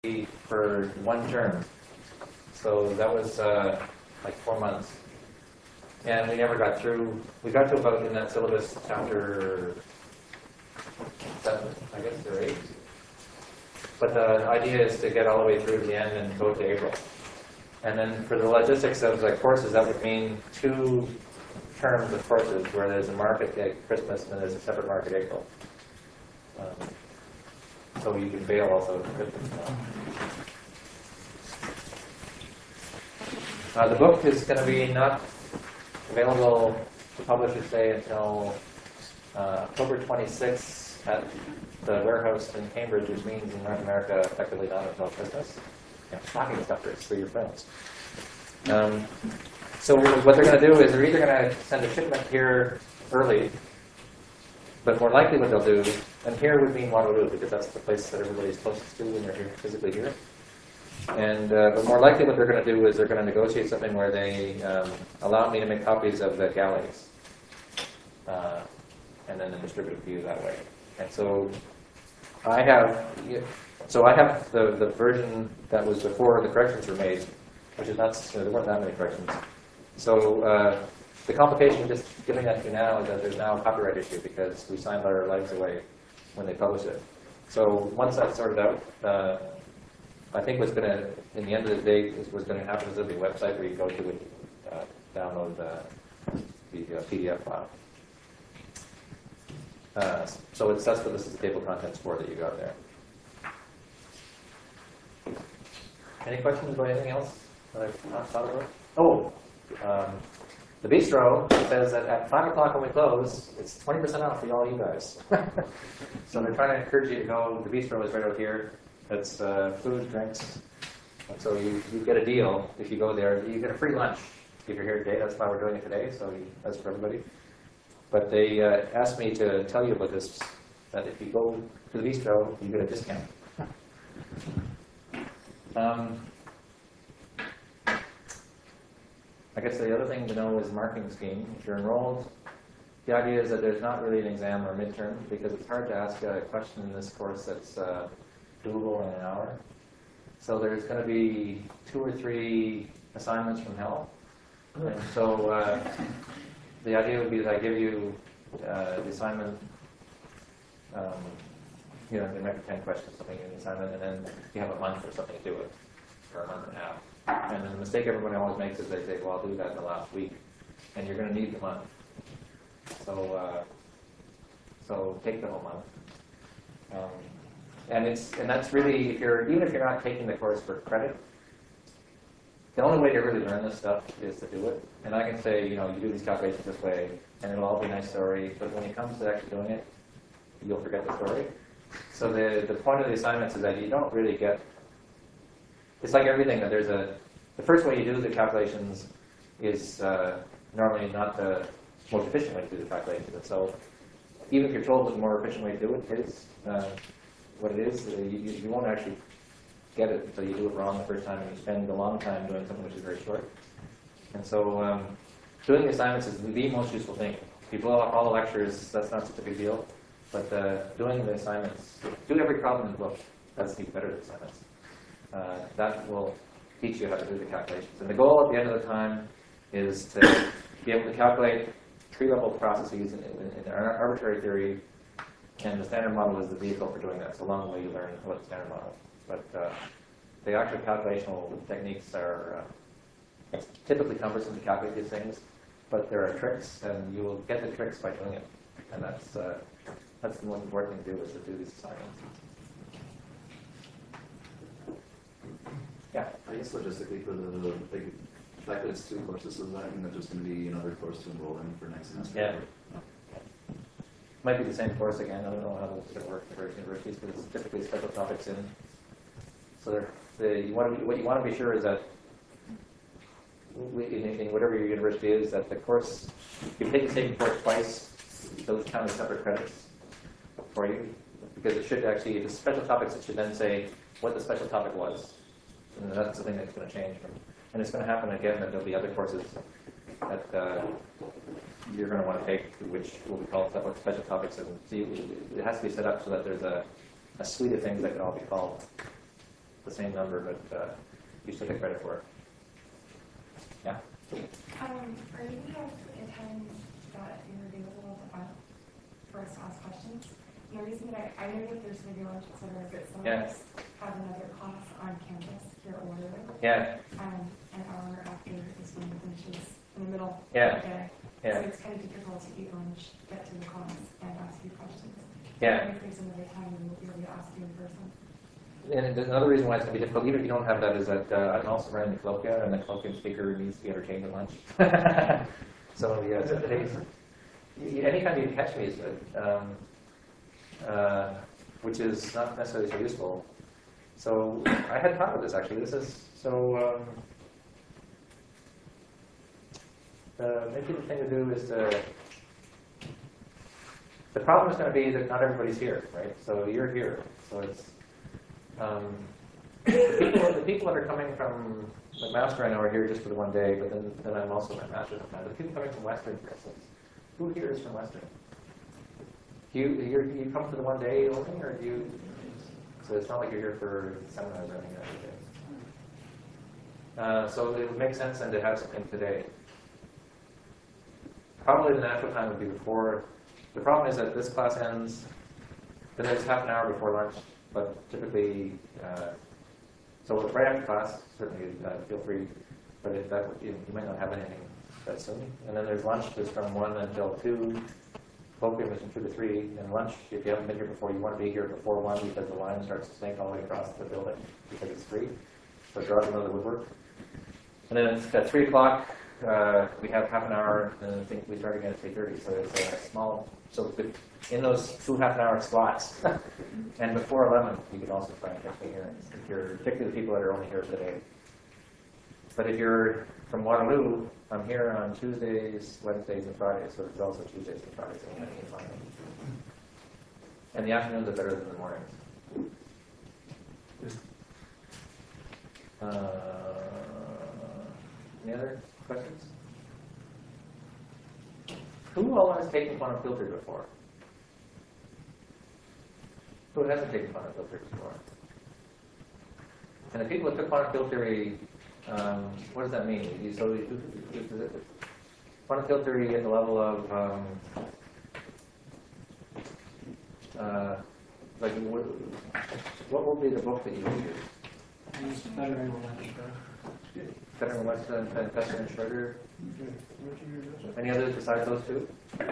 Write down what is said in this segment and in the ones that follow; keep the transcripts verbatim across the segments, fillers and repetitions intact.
for one term. So that was uh, like four months. And we never got through, we got to about in that syllabus chapter seven, I guess, or eight. But the idea is to get all the way through to the end and go to April. And then for the logistics of the courses, that would mean two terms of courses where there's a market at Christmas and there's a separate market April. Um, so you can bail also at Christmas. Uh, the book is going to be not available to publishers, say, until uh, October twenty-sixth at the warehouse in Cambridge, which means in North America, effectively not until Christmas. Yeah, stocking stuffers for your friends. Um, so what they're going to do is they're either going to send a shipment here early, but more likely what they'll do, and here would mean Waterloo, because that's the place that everybody's closest to when they're here, physically here. And uh, but more likely what they're going to do is they're going to negotiate something where they um, allow me to make copies of the galleys, uh, and then distribute it to you that way. And so I have, so I have the, the version that was before the corrections were made, which is not, you know, there weren't that many corrections. So uh, the complication of just giving that to you now is that there's now a copyright issue because we signed our lives away when they published it. So once that's sorted out, uh, I think what's going to, in the end of the day, is what's going to happen is there'll be a website where you go to and uh, download the, the uh, P D F file. Uh, so it's, that's what this is the table of contents for that you got there. Any questions about anything else that I've not thought about? Oh, um, the bistro says that at five o'clock when we close, it's twenty percent off for all you guys. So they're trying to encourage you to go. The bistro is right out here. It's uh, food, drinks. And so you, you get a deal if you go there. You get a free lunch if you're here today. That's why we're doing it today. So you, that's for everybody. But they uh, asked me to tell you about this, that if you go to the bistro, you get a discount. Um, I guess the other thing to know is marking scheme. If you're enrolled, the idea is that there's not really an exam or midterm because it's hard to ask a question in this course that's uh, doable in an hour. So there's going to be two or three assignments from hell. And so uh, the idea would be that I give you uh, the assignment, um, you know, there might be ten questions, something in the assignment, and then you have a month or something to do it, or a month and a half. And then the mistake everybody always makes is they say, well, I'll do that in the last week. And you're going to need the month. So, uh, so take the whole month. Um, and it's and that's really, if you're even if you're not taking the course for credit, the only way to really learn this stuff is to do it. And I can say, you know, you do these calculations this way, and it'll all be a nice story. But when it comes to actually doing it, you'll forget the story. So the the point of the assignments is that you don't really get. It's like everything that there's a. The first way you do the calculations is uh, normally not the most efficient way to do the calculations. And so even if you're told what the more efficient way to do it is, uh, what it is, uh, you, you won't actually get it until you do it wrong the first time, and you spend a long time doing something which is very short. And so um, doing the assignments is the most useful thing. If you blow off all the lectures, that's not such a big deal. But uh, doing the assignments, do every problem in the book. That's the better assignments. Uh, that will teach you how to do the calculations. And the goal at the end of the time is to be able to calculate tree-level processes in, in, in arbitrary theory, and the standard model is the vehicle for doing that. It's a long way you learn about the standard model. But uh, the actual calculational techniques are uh, typically cumbersome to calculate these things, but there are tricks, and you will get the tricks by doing it. And that's, uh, that's the most important thing to do, is to do these assignments. Yeah. I guess logistically for the, like, the fact that it's two courses, so does that mean that there's going to be another course to enroll in for next semester? Yeah. Oh. Might be the same course again. I don't know how it's going to work for universities, but it's typically special topics in. So they're, the, you want to be, what you want to be sure is that we, in, in whatever your university is, that the course, if you take the same course twice, those count as separate credits for you, because it should actually, the special topics, it should then say what the special topic was. And that's the thing that's going to change. From, and it's going to happen again that there'll be other courses that uh, you're going to want to take, which will be called special topics. And see, it has to be set up so that there's a, a suite of things that can all be called. the same number, but uh, you still get credit for it. Yeah? Um, are you going to have a time that you're available to ask, for us to ask questions? And the reason that I, I know that there's going to be lunch, et cetera, but some Yeah. of us have another class on campus here at Waterloo. Yeah, Um, an hour after this one finishes in the middle Yeah. of the day. Yeah. So it's kind of difficult to eat lunch, get to the class, and ask you questions. Yeah. If there's another time, we will be able to ask you in person. and another reason why it's going to be difficult, even if you don't have that, is that uh, I'm also running the colloquia, and the colloquium speaker needs to be entertained at lunch. So, yeah, it's, it's, y- anytime you can catch me is good, um, uh, which is not necessarily so useful. So, I had thought of this, actually. This is, so, um, uh, maybe the thing to do is to, the problem is going to be that not everybody's here, right? So, you're here, so it's, Um, the, people, the people that are coming from McMaster, I know, are here just for the one day, but then, then I'm also McMaster sometimes. The people coming from Western, for instance, who here is from Western? You, you're, you come for the one day only, or do you? So it's not like you're here for seminars or anything every day. Uh, so it would make sense then to have something today. Probably the natural time would be before. The problem is that this class ends, then there's half an hour before lunch. But typically, uh, so right after class, certainly uh, feel free. But if that, you, you might not have anything that soon. And then there's lunch, is from one until two. Colloquium is from two to three. And lunch, if you haven't been here before, you want to be here before one because the line starts to snake all the way across the building because it's free. So it draws another woodwork. And then it's at three o'clock. Uh, we have half an hour, and I think we start again at three thirty. So it's a small. So in those two half an hour slots, and before eleven, you can also try and catch me here. If you're particularly the people that are only here today. But if you're from Waterloo, I'm here on Tuesdays, Wednesdays, and Fridays. So it's also Tuesdays and Fridays, and you can find me. And the afternoons are better than the mornings. Uh, any other questions? Who all has taken quantum filter before? Who hasn't taken quantum filter before? And the people that took quantum field theory, um, what does that mean? You, so, you, you, you, quantum field theory at the level of, um, uh, like, what, what will be the book that you would use? Federer Weston and Fester and Schroeder. Any others besides those two?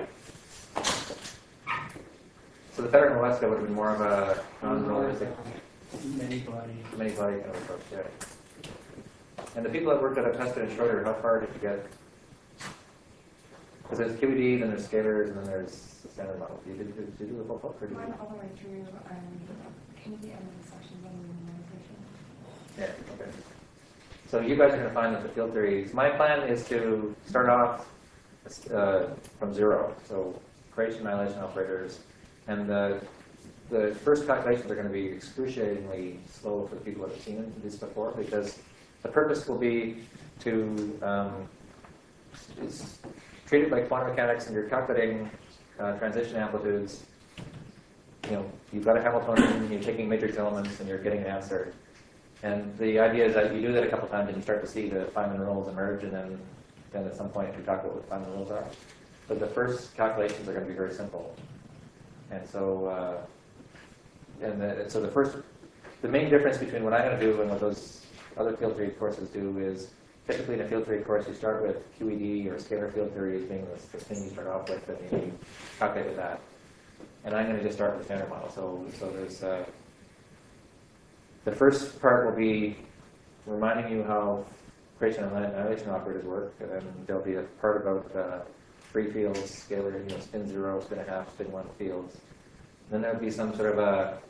So the Federer and Weston would have been more of a non-realistic, Many body. many body kind of approach, yeah. And the people that worked at Fester and Schroeder, how far did you get? Because there's Q E D, then there's scalars, and then there's the standard model. Did you, did, did you do the whole book? Or did you? Went all the way through, um, kind of the end of the sections on normalization. Yeah, okay. So you guys are going to find that the field theories, my plan is to start off uh, from zero. So creation annihilation operators. And the, the first calculations are going to be excruciatingly slow for the people that have seen this before, because the purpose will be to um, is treat it like quantum mechanics, and you're calculating uh, transition amplitudes. You know, you've got a Hamiltonian, you're taking matrix elements, and you're getting an answer. And the idea is that you do that a couple times and you start to see the Feynman rules emerge, and then, then at some point you talk about what the Feynman rules are. But the first calculations are going to be very simple. And so, uh, and, the, and so the first, the main difference between what I'm going to do and what those other field theory courses do is, typically in a field theory course you start with Q E D or scalar field theory as being the, the thing you start off with, and you calculate with that. And I'm going to just start with the standard model. So, so there's. Uh, The first part will be reminding you how creation and annihilation operators work, and then there'll be a part about uh, free fields, scalar, you know, spin zero, spin a half, spin one fields. And then there'll be some sort of a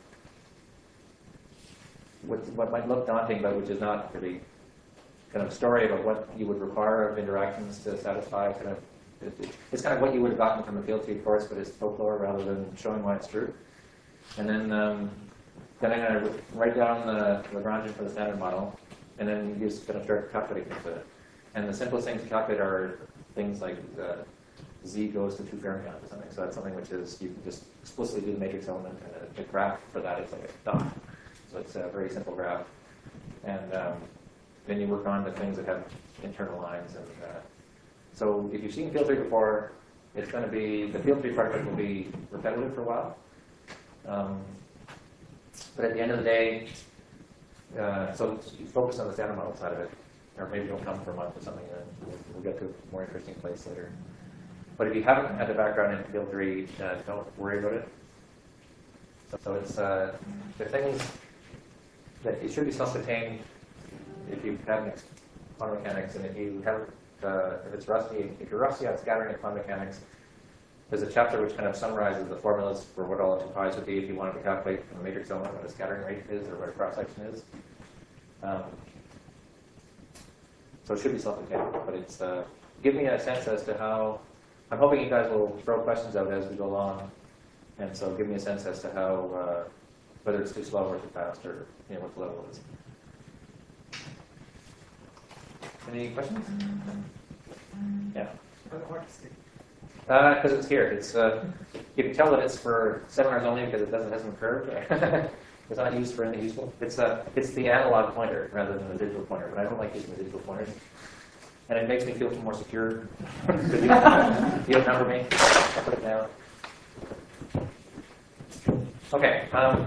what, what might look daunting, but which is not really, kind of story about what you would require of interactions to satisfy kind of. It's kind of what you would have gotten from a field theory course, but it's folklore rather than showing why it's true. And then. Um, Then I'm going to write down the Lagrangian for the standard model, and then you just going to start calculating into it. And the simplest things to calculate are things like uh, z goes to two fermions or something. So that's something which is, you can just explicitly do the matrix element, and the graph for that is like a dot. So it's a very simple graph. and um, then you work on the things that have internal lines. And uh, so if you've seen field theory before, it's going to be, the field theory part of it will be repetitive for a while. Um, but at the end of the day, uh, so you focus on the standard model side of it, or maybe you'll come for a month or something, and we'll, we'll get to a more interesting place later. But if you haven't had a background in field theory, uh, don't worry about it. So, so it's uh, the things that it should be self-contained. If you have an quantum mechanics, and if you have, uh, if it's rusty, if you're rusty on scattering and quantum mechanics, there's a chapter which kind of summarizes the formulas for what all two pi's would be if you wanted to calculate from a matrix element what a scattering rate is or what a cross section is. Um, so it should be self-contained, but it's uh, give me a sense as to how. I'm hoping you guys will throw questions out as we go along, and so give me a sense as to how, uh, whether it's too slow or too fast, or you know what the level is. Any questions? Yeah. Because uh, it's here. It's uh, you can tell that it's for seminars only because it doesn't hasn't curved. It's not used for anything useful. It's uh, it's the analog pointer rather than the digital pointer. But I don't like using the digital pointers. And it makes me feel more secure. Because you, you outnumber me. I'll put it down. Okay. Um,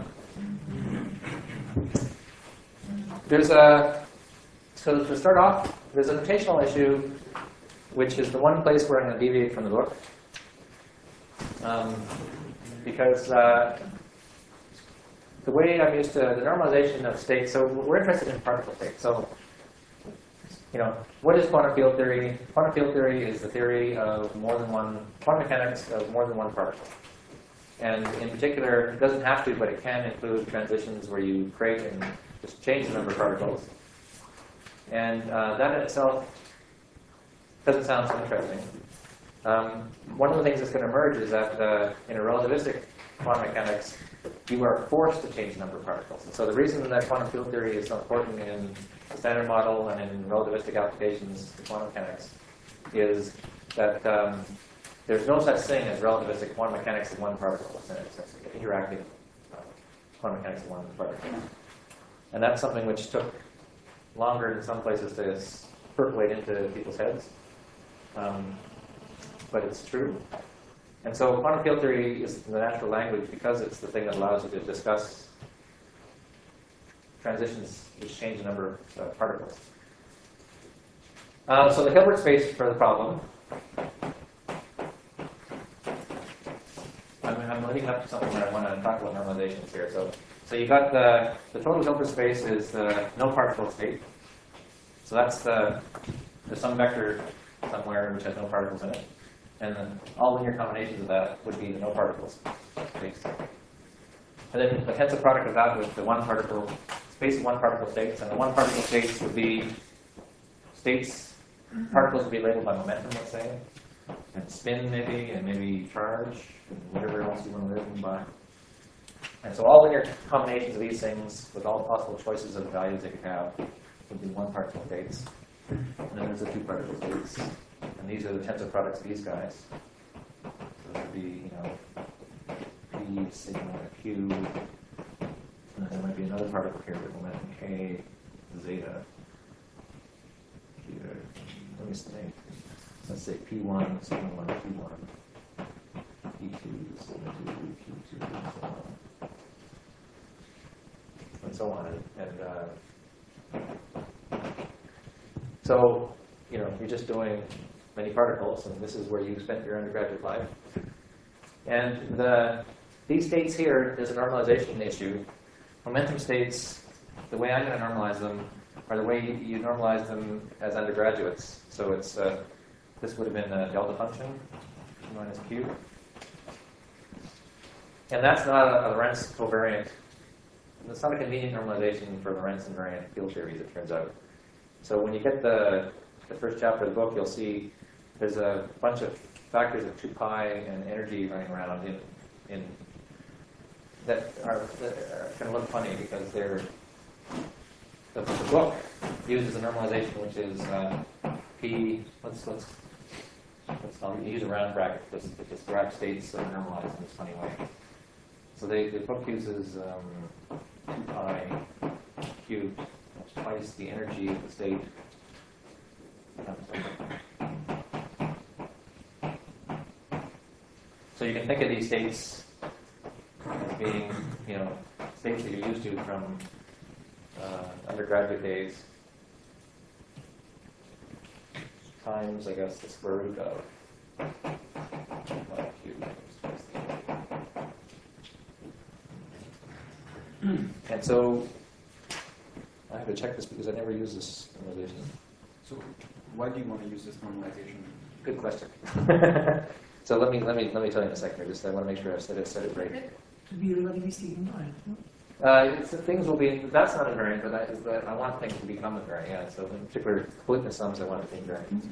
there's a, so to start off, there's a notational issue, which is the one place where I'm going to deviate from the book. Um, because uh, the way I'm used to the normalization of states, so we're interested in particle states. So you know, what is quantum field theory? Quantum field theory is the theory of more than one, quantum mechanics of more than one particle. And in particular, it doesn't have to, but it can include transitions where you create and just change the number of particles. And uh, that in itself doesn't sound so interesting. Um, one of the things that's going to emerge is that uh, in a relativistic quantum mechanics, you are forced to change the number of particles. And so the reason that quantum field theory is so important in the standard model and in relativistic applications to quantum mechanics is that um, there's no such thing as relativistic quantum mechanics of one particle. It's an interactive uh, quantum mechanics of one particle. And that's something which took longer in some places to percolate into people's heads. Um, but it's true. And so quantum field theory is the natural language because it's the thing that allows you to discuss transitions which change the number of uh, particles. Uh, so the Hilbert space for the problem, I'm, I'm leading up to something where I want to talk about normalizations here. So, so you got the, the total Hilbert space is the no particle state. So that's the, there's some vector somewhere which has no particles in it. And then all linear combinations of that would be the no particles space. And then the tensor product of that with the one particle space of one particle states, and the one particle states would be states, particles would be labeled by momentum, let's say, and spin maybe, and maybe charge, and whatever else you want to label them by. And so all linear combinations of these things with all possible choices of values they could have would be one particle states. And then there's the two particle states. And these are the tensor products of these guys. So it would be, you know, P sigma Q, and then there might be another particle here with momentum K, zeta, Q. Let me say, let's say P one, sigma one, Q one, P two, sigma two, Q two, and so on. And so on. And uh, so, you know, you're just doing many particles, and this is where you spent your undergraduate life. And the, these states here, there's a normalization issue. Momentum states, the way I'm going to normalize them, are the way you, you normalize them as undergraduates. So it's uh, this would have been a delta function, minus Q. And that's not a, a Lorentz covariant. It's not a convenient normalization for Lorentz invariant field theories, it turns out. So when you get the, the first chapter of the book, you'll see there's a bunch of factors of two pi and energy running around in, in that are, that are going to look funny because they're the, the book uses a normalization which is uh, P. Let's let's let's not use a round bracket because it just grabs states that are normalized in this funny way. So they, the book uses um, two pi cubed It's twice the energy of the state. So you can think of these states as being, you know, states that you're used to from uh, undergraduate days, times, I guess, the square root of y cubed. And so I have to check this because I never use this normalization. So why do you want to use this normalization? Good question. So let me let me let me tell you in a second. Just I want to make sure I said it said it right. To be relatively steep line. Uh, it's, things will be. That's not invariant, but I, but I want things to become invariant. Yeah. So in particular, completeness sums, I want it to be invariant.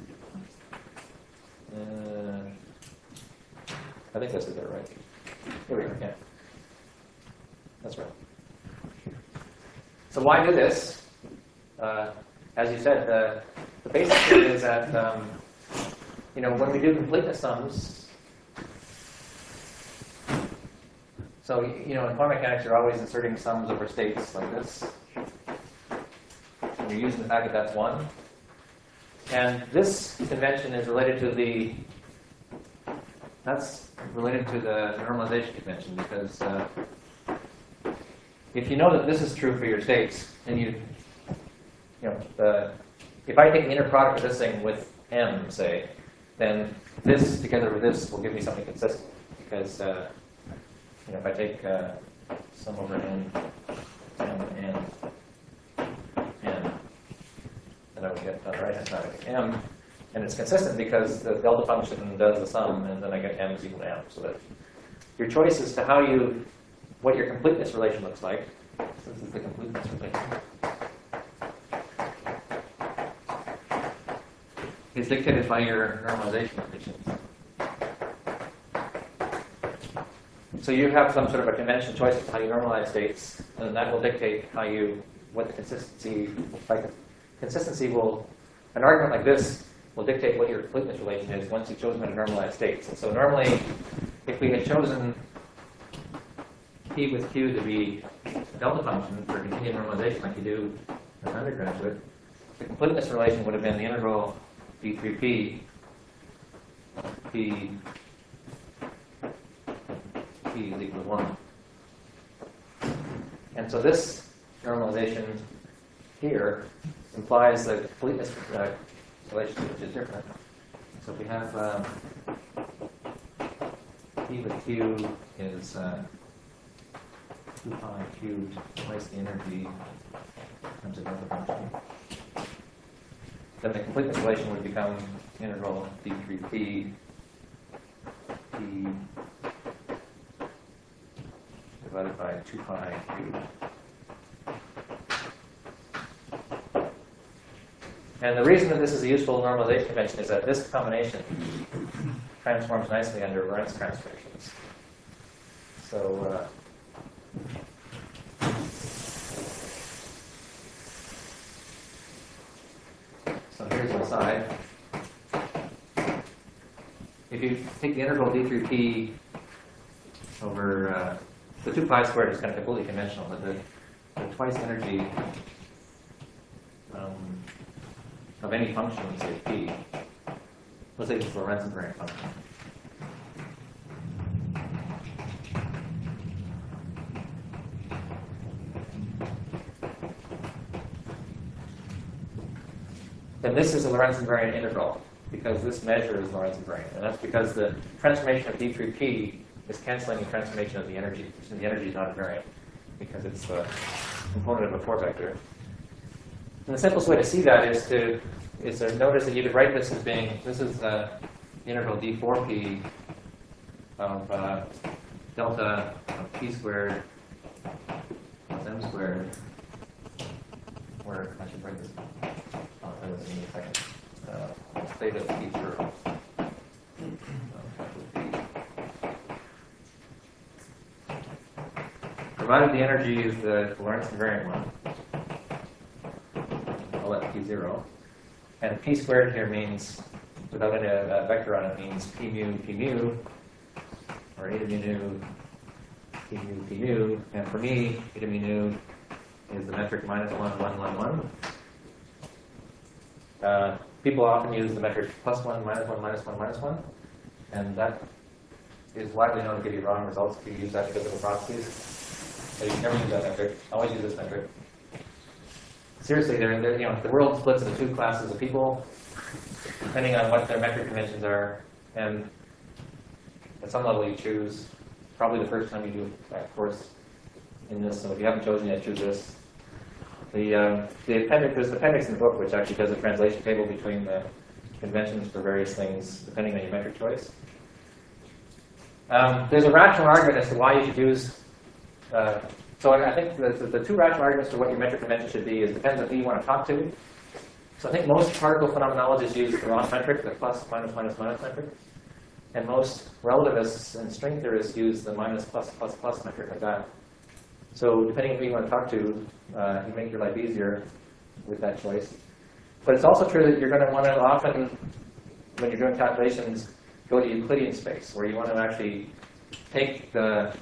Uh, I think I said that right. Here we go. Yeah. That's right. So why do this? Uh, as you said, the, the basic thing is that um, you know when we do completeness sums. So, you know, in quantum mechanics, you're always inserting sums over states like this. And you're using the fact that that's one. And this convention is related to the, that's related to the normalization convention because uh, if you know that this is true for your states, and you, you know, the, if I take the inner product of this thing with M, say, then this together with this will give me something consistent because uh, you know, if I take uh, sum over n, m, n, n, then I would get on the right hand side I get m, and it's consistent because the delta function does the sum, and then I get m is equal to m. So that your choice as to how you, what your completeness relation looks like. This is the completeness relation. Is dictated by your normalization conditions. So you have some sort of a convention choice of how you normalize states, and that will dictate how you, what the consistency, like consistency will, an argument like this will dictate what your completeness relation is once you've chosen how to normalize states. And so normally, if we had chosen P with Q to be a delta function for continued normalization like you do as an undergraduate, the completeness relation would have been the integral d three p P P is equal to one. And so this normalization here implies the completeness uh, relation, which is different. So if we have um, P with Q is uh, two pi cubed twice the energy times a delta function, then the completeness relation would become integral d three p P divided by two pi cubed. And the reason that this is a useful normalization convention is that this combination transforms nicely under Lorentz transformations. So, uh, so here's the side. If you take the integral d three p over uh, the two pi squared is kind of completely conventional, but the, the twice energy um, of any function, say p, let's say it's a Lorentz invariant function. Then this is a Lorentz invariant integral because this measure is Lorentz invariant, and that's because the transformation of d three p is canceling the transformation of the energy. And the energy is not invariant because it's the component of a four vector. And the simplest way to see that is to is to notice that you could write this as being, this is uh, the integral d four p of uh, delta of p squared plus m squared, where I should write this, I'll tell you this in a second, uh, theta of p zero. Provided the energy is the Lorentz invariant one, I'll let p zero. And p squared here means, without any uh, vector on it, means p mu, p mu, or eta mu nu, p mu, p mu. And for me, eta mu nu is the metric minus one, one, one, one. Uh, people often use the metric plus one, minus one, minus one, minus one, and that is widely known to give you wrong results if you use that because of the processes. So you can never use that metric. Always use this metric. Seriously, they're, they're, you know, the world splits into two classes of people, depending on what their metric conventions are, and at some level you choose. Probably the first time you do that course in this, so if you haven't chosen yet, choose this. The, uh, the appendix, there's an appendix in the book which actually does a translation table between the conventions for various things, depending on your metric choice. Um, there's a rational argument as to why you should use, uh, so I think the, the, the two rational arguments for what your metric convention should be is depends on who you want to talk to. So I think most particle phenomenologists use the wrong metric, the plus, minus, minus, minus metric. And most relativists and string theorists use the minus, plus, plus, plus metric like that. So depending on who you want to talk to, uh, you make your life easier with that choice. But it's also true that you're going to want to often, when you're doing calculations, go to Euclidean space, where you want to actually take the,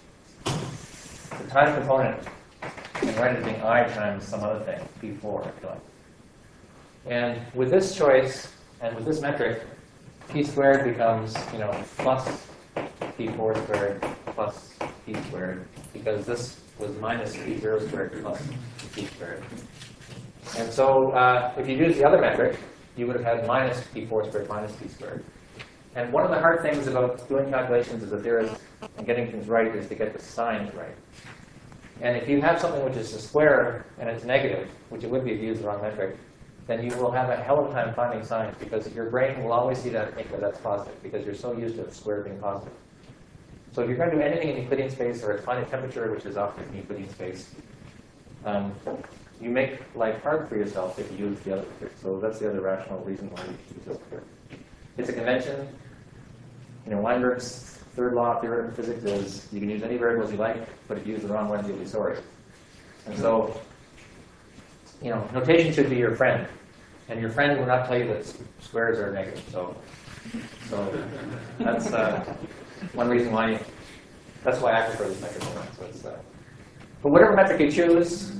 the time component and write it as being I times some other thing, P four, if you like. And with this choice, and with this metric, P squared becomes, you know, plus P four squared plus P squared, because this was minus P zero squared plus P squared. And so uh, if you use the other metric, you would have had minus P four squared minus P squared. And one of the hard things about doing calculations as a theorist and getting things right is to get the signs right. And if you have something which is a square and it's negative, which it would be if you use the wrong metric, then you will have a hell of a time finding signs, because your brain will always see that and think that that's positive, because you're so used to the square being positive. So if you're going to do anything in Euclidean space or at finite temperature, which is often in Euclidean space, um, you make life hard for yourself if you use the other metric. So that's the other rational reason why you should use this metric. It's a convention. You know, Weinberg's third law of theoretical physics is you can use any variables you like, but if you use the wrong ones, you'll be sorry. And so, you know, notation should be your friend, and your friend will not tell you that squares are negative. So, so that's uh, one reason why. That's why I prefer this metric. So it's, uh, but whatever metric you choose,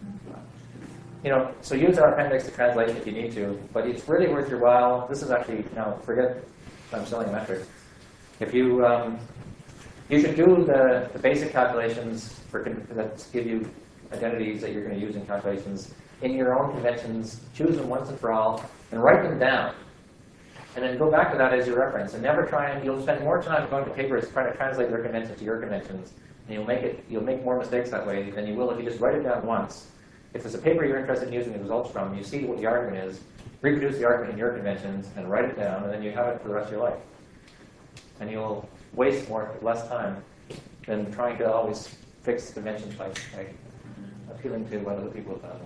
you know, so use our appendix to translate if you need to. But it's really worth your while. This is actually, now forget if I'm selling a metric. If you um, you should do the, the basic calculations for that give you identities that you're going to use in calculations in your own conventions, choose them once and for all, and write them down. And then go back to that as your reference. And never try and, you'll spend more time going to papers trying to translate their conventions to your conventions. And you'll make it, you'll make more mistakes that way than you will if you just write it down once. If there's a paper you're interested in using the results from, you see what the argument is, reproduce the argument in your conventions, and write it down, and then you have it for the rest of your life. And you'll waste more, less time than trying to always fix conventions by, by appealing to what other people have done.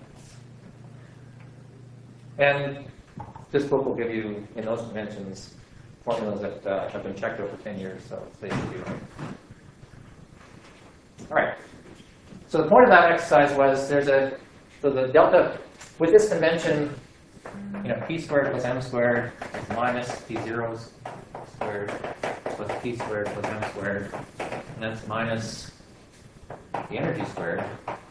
And this book will give you, in those conventions, formulas that uh, have been checked over ten years, so they should be right. All right. So the point of that exercise was there's a, so the delta, with this convention, you know, P squared plus M squared is minus P zeros squared plus P squared plus M squared, and that's minus the energy squared.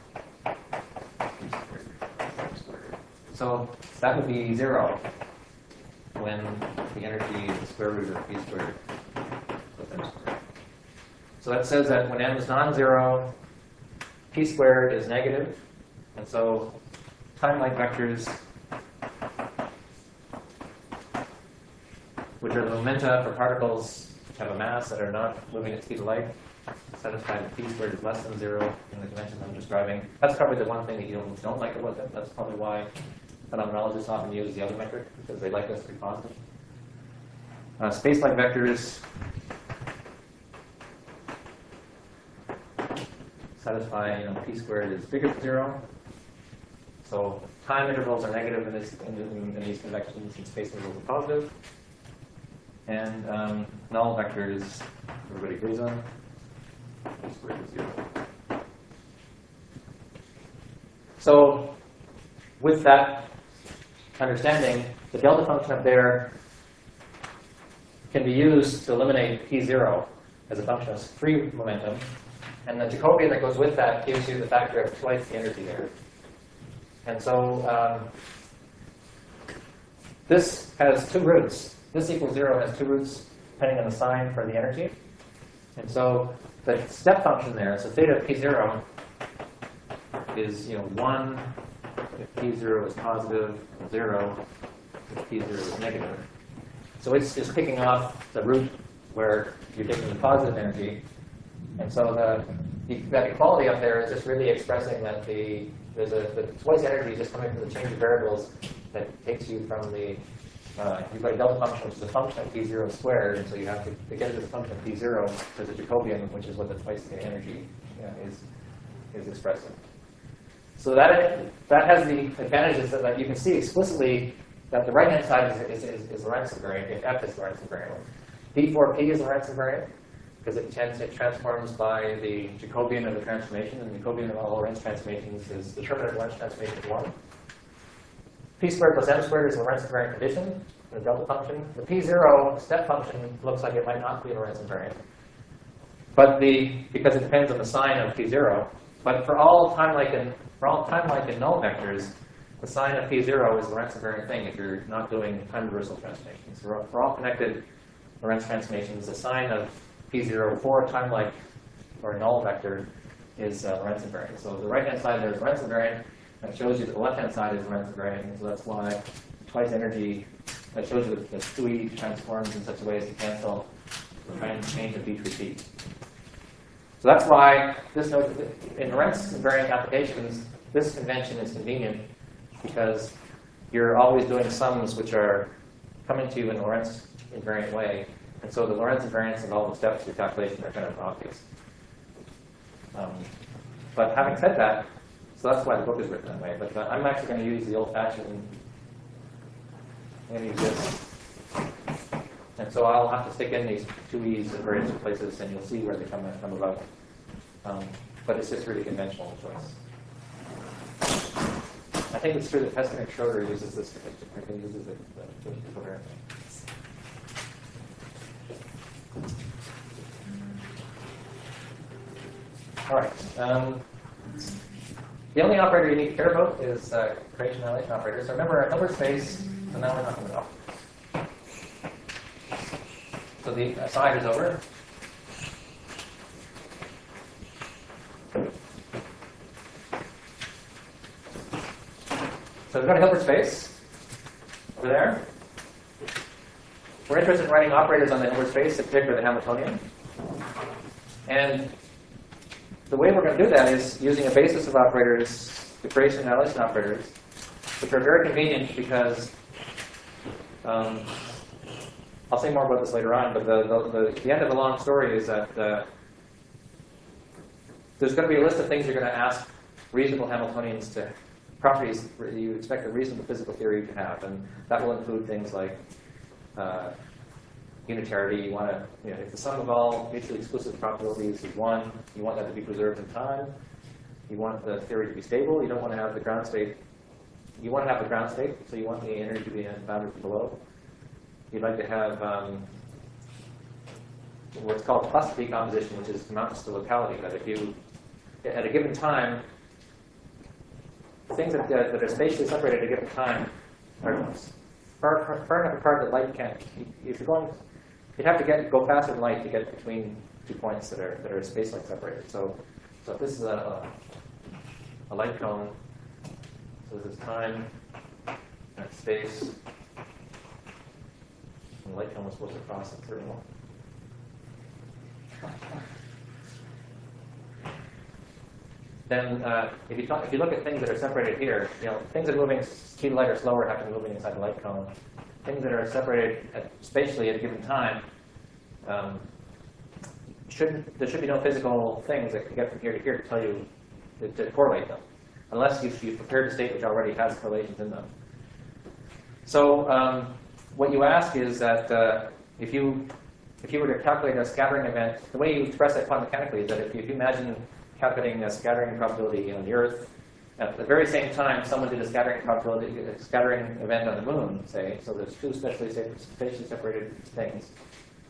So that would be zero when the energy is the square root of P squared plus M squared. So that says that when M is non-zero, P squared is negative, and so time-like vectors, which are the momenta for particles which have a mass that are not moving at the speed of light, satisfy that P squared is less than zero in the conventions I'm describing. That's probably the one thing that you don't, don't like about them. That's probably why phenomenologists often use the other metric, because they like us to be positive. Uh, space-like vectors satisfy, you know, P squared is bigger than zero. So time intervals are negative in, this, in, in, in these convections, and space intervals are positive. And um, null vectors, everybody agrees on. P squared is zero. So with that understanding, the delta function up there can be used to eliminate P zero as a function of free momentum. And the Jacobian that goes with that gives you the factor of twice the energy there. And so um, this has two roots. This equals zero has two roots depending on the sign for the energy. And so the step function there, so theta of p zero is, you know, one if p zero is positive, zero if p zero is negative. So it's just picking off the root where you're taking the positive energy. And so the, the that equality up there is just really expressing that the there's a the twice energy is just coming from the change of variables that takes you from the uh, you've got a delta function which is a function of p zero squared, and so you have to, to get to the function of p zero there's a Jacobian, which is what the twice the energy yeah, is is expressing. So that that has the advantages that, that you can see explicitly that the right hand side is is, is, is Lorentz invariant if F is Lorentz invariant. D four P is Lorentz invariant, because it tends it transforms by the Jacobian of the transformation, and the Jacobian of all Lorentz transformations is the determinant of Lorentz transformation is one. P squared plus m squared is a Lorentz invariant condition, the delta function. The P zero step function looks like it might not be a Lorentz invariant, but the because it depends on the sign of P zero. But for all time-like and for all time-like and null vectors, the sign of P zero is a Lorentz invariant thing if you're not doing time reversal transformations. So for all connected Lorentz transformations, the sign of P zero for a time-like or a null vector is uh, Lorentz invariant. So the right-hand side there is Lorentz invariant. That shows you that the left-hand side is Lorentz invariant. And so that's why twice energy, that shows you that the two E transforms in such a way as to cancel the trying change of B through P. So that's why this note, in Lorentz invariant applications, this convention is convenient because you're always doing sums which are coming to you in a Lorentz invariant way. And so the Lorentz invariance of all the steps of your calculation are kind of obvious. Um, but having said that, so that's why the book is written that way. But uh, I'm actually going to use the old-fashioned, I'm going to use this. And so I'll have to stick in these two E's in various places, and you'll see where they come, come about. Um, but it's just really conventional choice. I think it's true that Peskinic Schroeder uses this, uses it uh, to covariance. All right. Um, the only operator you need to care about is uh, creation annihilation operator. So remember, our Hilbert space, so now we're not going to go. So the aside is over. So we've got a Hilbert space over there. We're interested in writing operators on the Hilbert space, in particular the Hamiltonian. And the way we're going to do that is using a basis of operators, the creation and annihilation operators, which are very convenient because um, I'll say more about this later on, but the, the, the, the end of the long story is that uh, there's going to be a list of things you're going to ask reasonable Hamiltonians to, properties you expect a reasonable physical theory to have, and that will include things like uh, unitarity. You want to, you know, if the sum of all mutually exclusive probabilities is one, you want that to be preserved in time. You want the theory to be stable. You don't want to have the ground state. You want to have the ground state, so you want the energy to be bounded from below. You'd like to have um, what's called cluster decomposition, which is amounts to locality. That if you, at a given time, things that, that are spatially separated at a given time are far, far, far enough apart that light can't. If you're going, you'd have to get go faster than light to get between two points that are that are space-like separated. So, so if this is a, a, a light cone, so this is time and space. And the light cone was supposed to cross at certain one. Then, uh, if you talk, if you look at things that are separated here, you know, things that are moving speed of light or slower have to be moving inside the light cone. Things that are separated at, spatially at a given time, um, shouldn't there should be no physical things that can get from here to here to tell you to, to correlate them, unless you've, you've prepared a state which already has correlations in them. So, um, what you ask is that uh, if you if you were to calculate a scattering event, the way you express that quantum mechanically is that if you, if you imagine calculating a scattering probability on the Earth, at the very same time someone did a scattering probability, a scattering event on the Moon, say, so there's two spatially spatially separated things.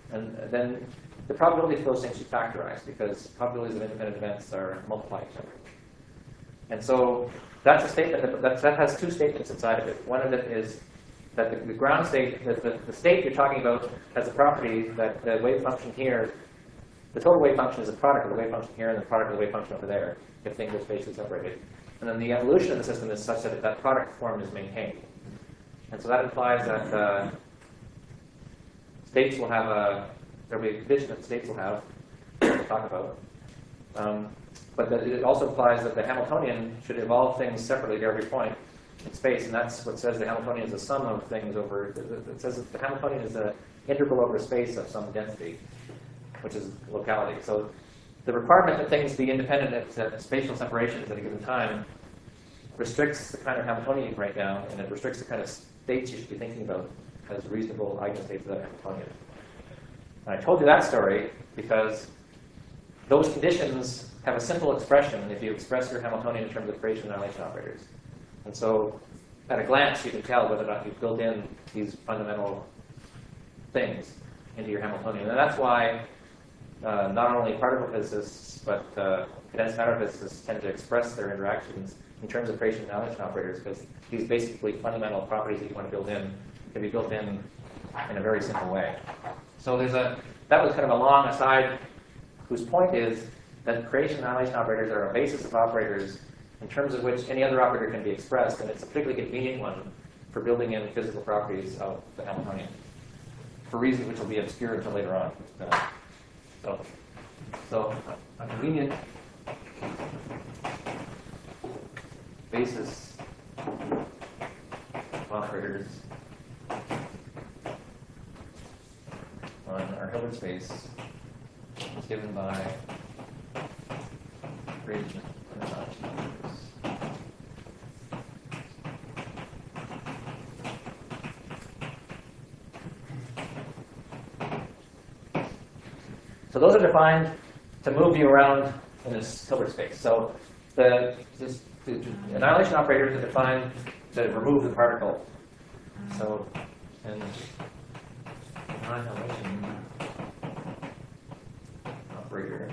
And then the probability of those things should factorize because probabilities of independent events are multiplying each other. And so that's a statement that, that, that has two statements inside of it. One of it is that the, the ground state, the, the, the state you're talking about has a property that the wave function here, the total wave function is a product of the wave function here and the product of the wave function over there, if things are spatially separated. And then the evolution of the system is such that that product form is maintained. And so that implies that uh, states will have a, there will be a condition that states will have, we'll talk about. Um, but that it also implies that the Hamiltonian should evolve things separately at every point in space, and that's what says the Hamiltonian is a sum of things over, it says that the Hamiltonian is an integral over space of some density, which is locality. So the requirement that things be independent at, at spatial separations at a given time restricts the kind of Hamiltonian you can write down, and it restricts the kind of states you should be thinking about as reasonable eigenstates of that Hamiltonian. And I told you that story because those conditions have a simple expression if you express your Hamiltonian in terms of creation and annihilation operators. And so at a glance, you can tell whether or not you've built in these fundamental things into your Hamiltonian. And that's why uh, not only particle physicists, but uh, condensed matter physicists tend to express their interactions in terms of creation and annihilation operators, because these basically fundamental properties that you want to build in can be built in in a very simple way. So there's a, that was kind of a long aside whose point is that creation and annihilation operators are a basis of operators in terms of which any other operator can be expressed, and it's a particularly convenient one for building in physical properties of the Hamiltonian, for reasons which will be obscure until later on. Uh, so, so a convenient basis of operators on our Hilbert space is given by creation and annihilation operators. So those are defined to move you around in this Hilbert space. So the, this, the annihilation operators are defined to remove the particle. So in annihilation operator,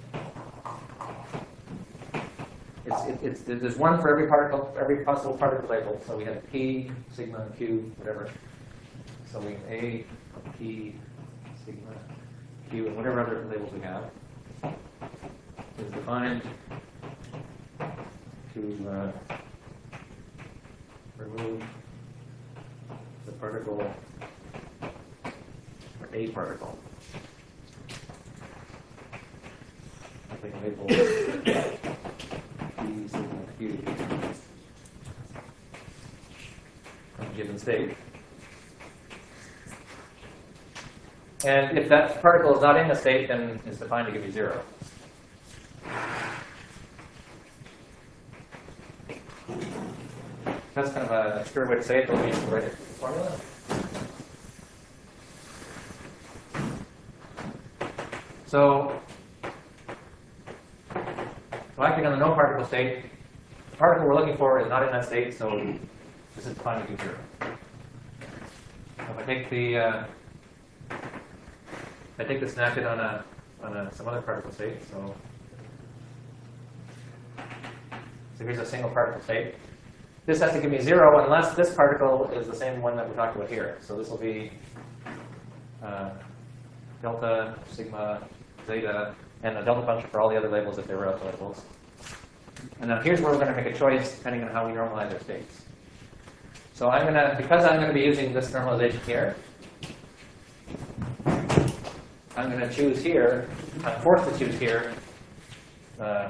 it's, it, it's, there's one for every particle, every possible particle label. So we have P, sigma, Q, whatever. So we have A, P, sigma, Q, and whatever other labels we have is defined to uh, remove the particle, or a particle. I think label P, sigma, Q from a given state. And if that particle is not in a state, then it's defined to give you zero. That's kind of a obscure way to say it, but we need to write it in the formula. So, well, acting on the no particle state, the particle we're looking for is not in that state, so this is defined to give zero. So if I take the uh, I take this and act it on a on a, some other particle state. So, so here's a single particle state. This has to give me zero unless this particle is the same one that we're talking about here. So this will be uh, delta, sigma, zeta, and a delta function for all the other labels if they were alpha labels. And now here's where we're going to make a choice depending on how we normalize our states. So I'm going to, because I'm going to be using this normalization here, I'm going to choose here, I'm forced to choose here, uh,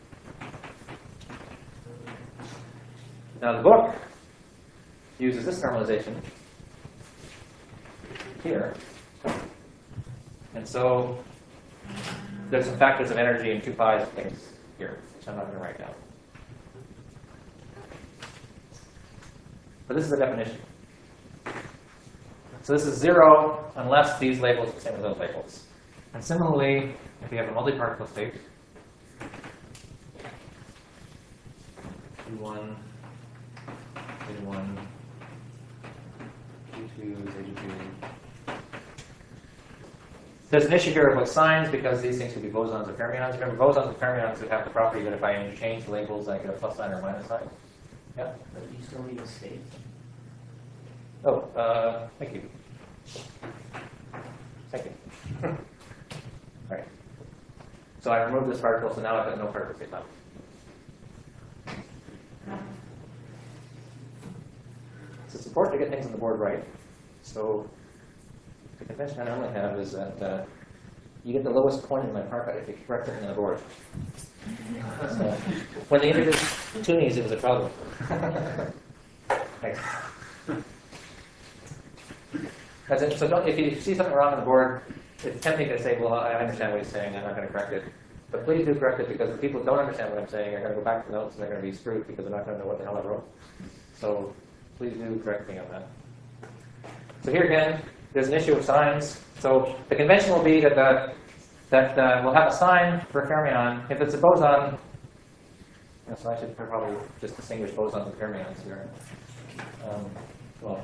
now the book uses this normalization here, and so there's some factors of energy and two pi's and things here, which I'm not going to write down. But this is the definition. So this is zero unless these labels are the same as those labels. And similarly, if you have a multi-particle state, Q one, zeta one, Q two, zeta two, There's an issue here with signs because these things could be bosons or fermions. Remember, bosons and fermions would have the property that if I interchange labels, I get a plus sign or a minus sign. Yeah? But you still need a state. Oh, uh, thank you. Thank you. All right. So I removed this particle, so now I've got no particle state left. So it's important to get things on the board right. So the convention I normally have is that uh, you get the lowest point in my part if you correct it in the board. So when they introduced Toonies, it was a problem. Thanks. That's it. So don't, if you see something wrong on the board, it's tempting to say, well, I understand what he's saying, I'm not going to correct it. But please do correct it because the people who don't understand what I'm saying are going to go back to the notes and they're going to be screwed because they're not going to know what the hell I wrote. So please do correct me on that. So here again, there's an issue of signs. So the convention will be that the, that uh, we'll have a sign for a fermion. If it's a boson, you know, so I should probably just distinguish bosons and fermions here. Um, well,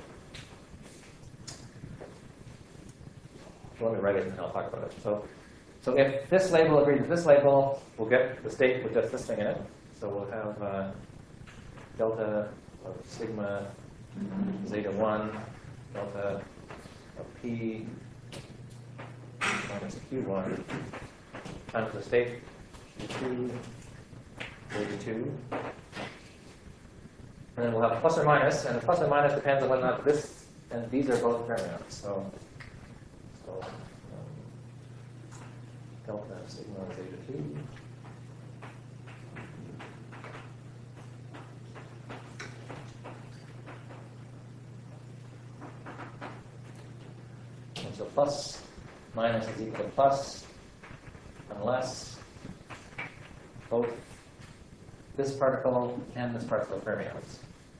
let me write it and then I'll talk about it. So, so if this label agrees with this label, we'll get the state with just this thing in it. So we'll have uh, delta of sigma zeta one, delta of p minus q one times the state two, zeta two. And then we'll have plus or minus, and the plus or minus depends on whether or not this and these are both fermions. So, so um, delta sigma zeta two. And so plus minus is equal to plus unless both this particle and this particle are fermions.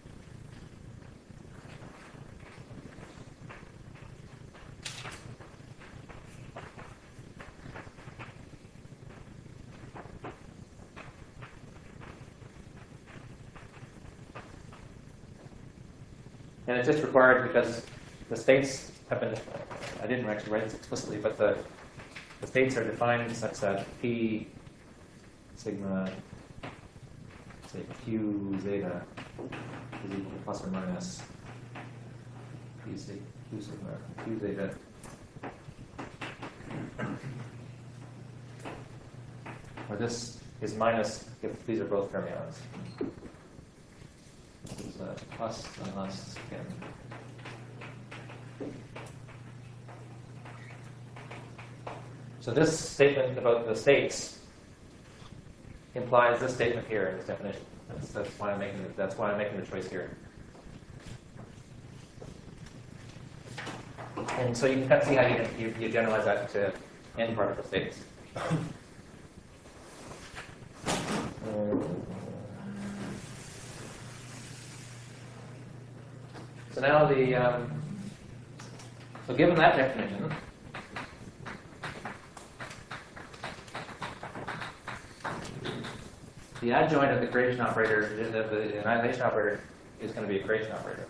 And it's just required because the states have been, I didn't actually write this explicitly, but the, the states are defined such that P sigma, say Q zeta is equal to plus or minus P sig, Q sigma, Q zeta. Or this is minus if these are both fermions. This is a plus unless, again. So this statement about the states implies this statement here in this definition. That's, that's why I'm making the, that's why I'm making the choice here. And so you can kind of see how you you, you generalize that to n particle states. So now the um, so given that definition, the adjoint of the creation operator, the, the annihilation operator, is going to be a creation operator.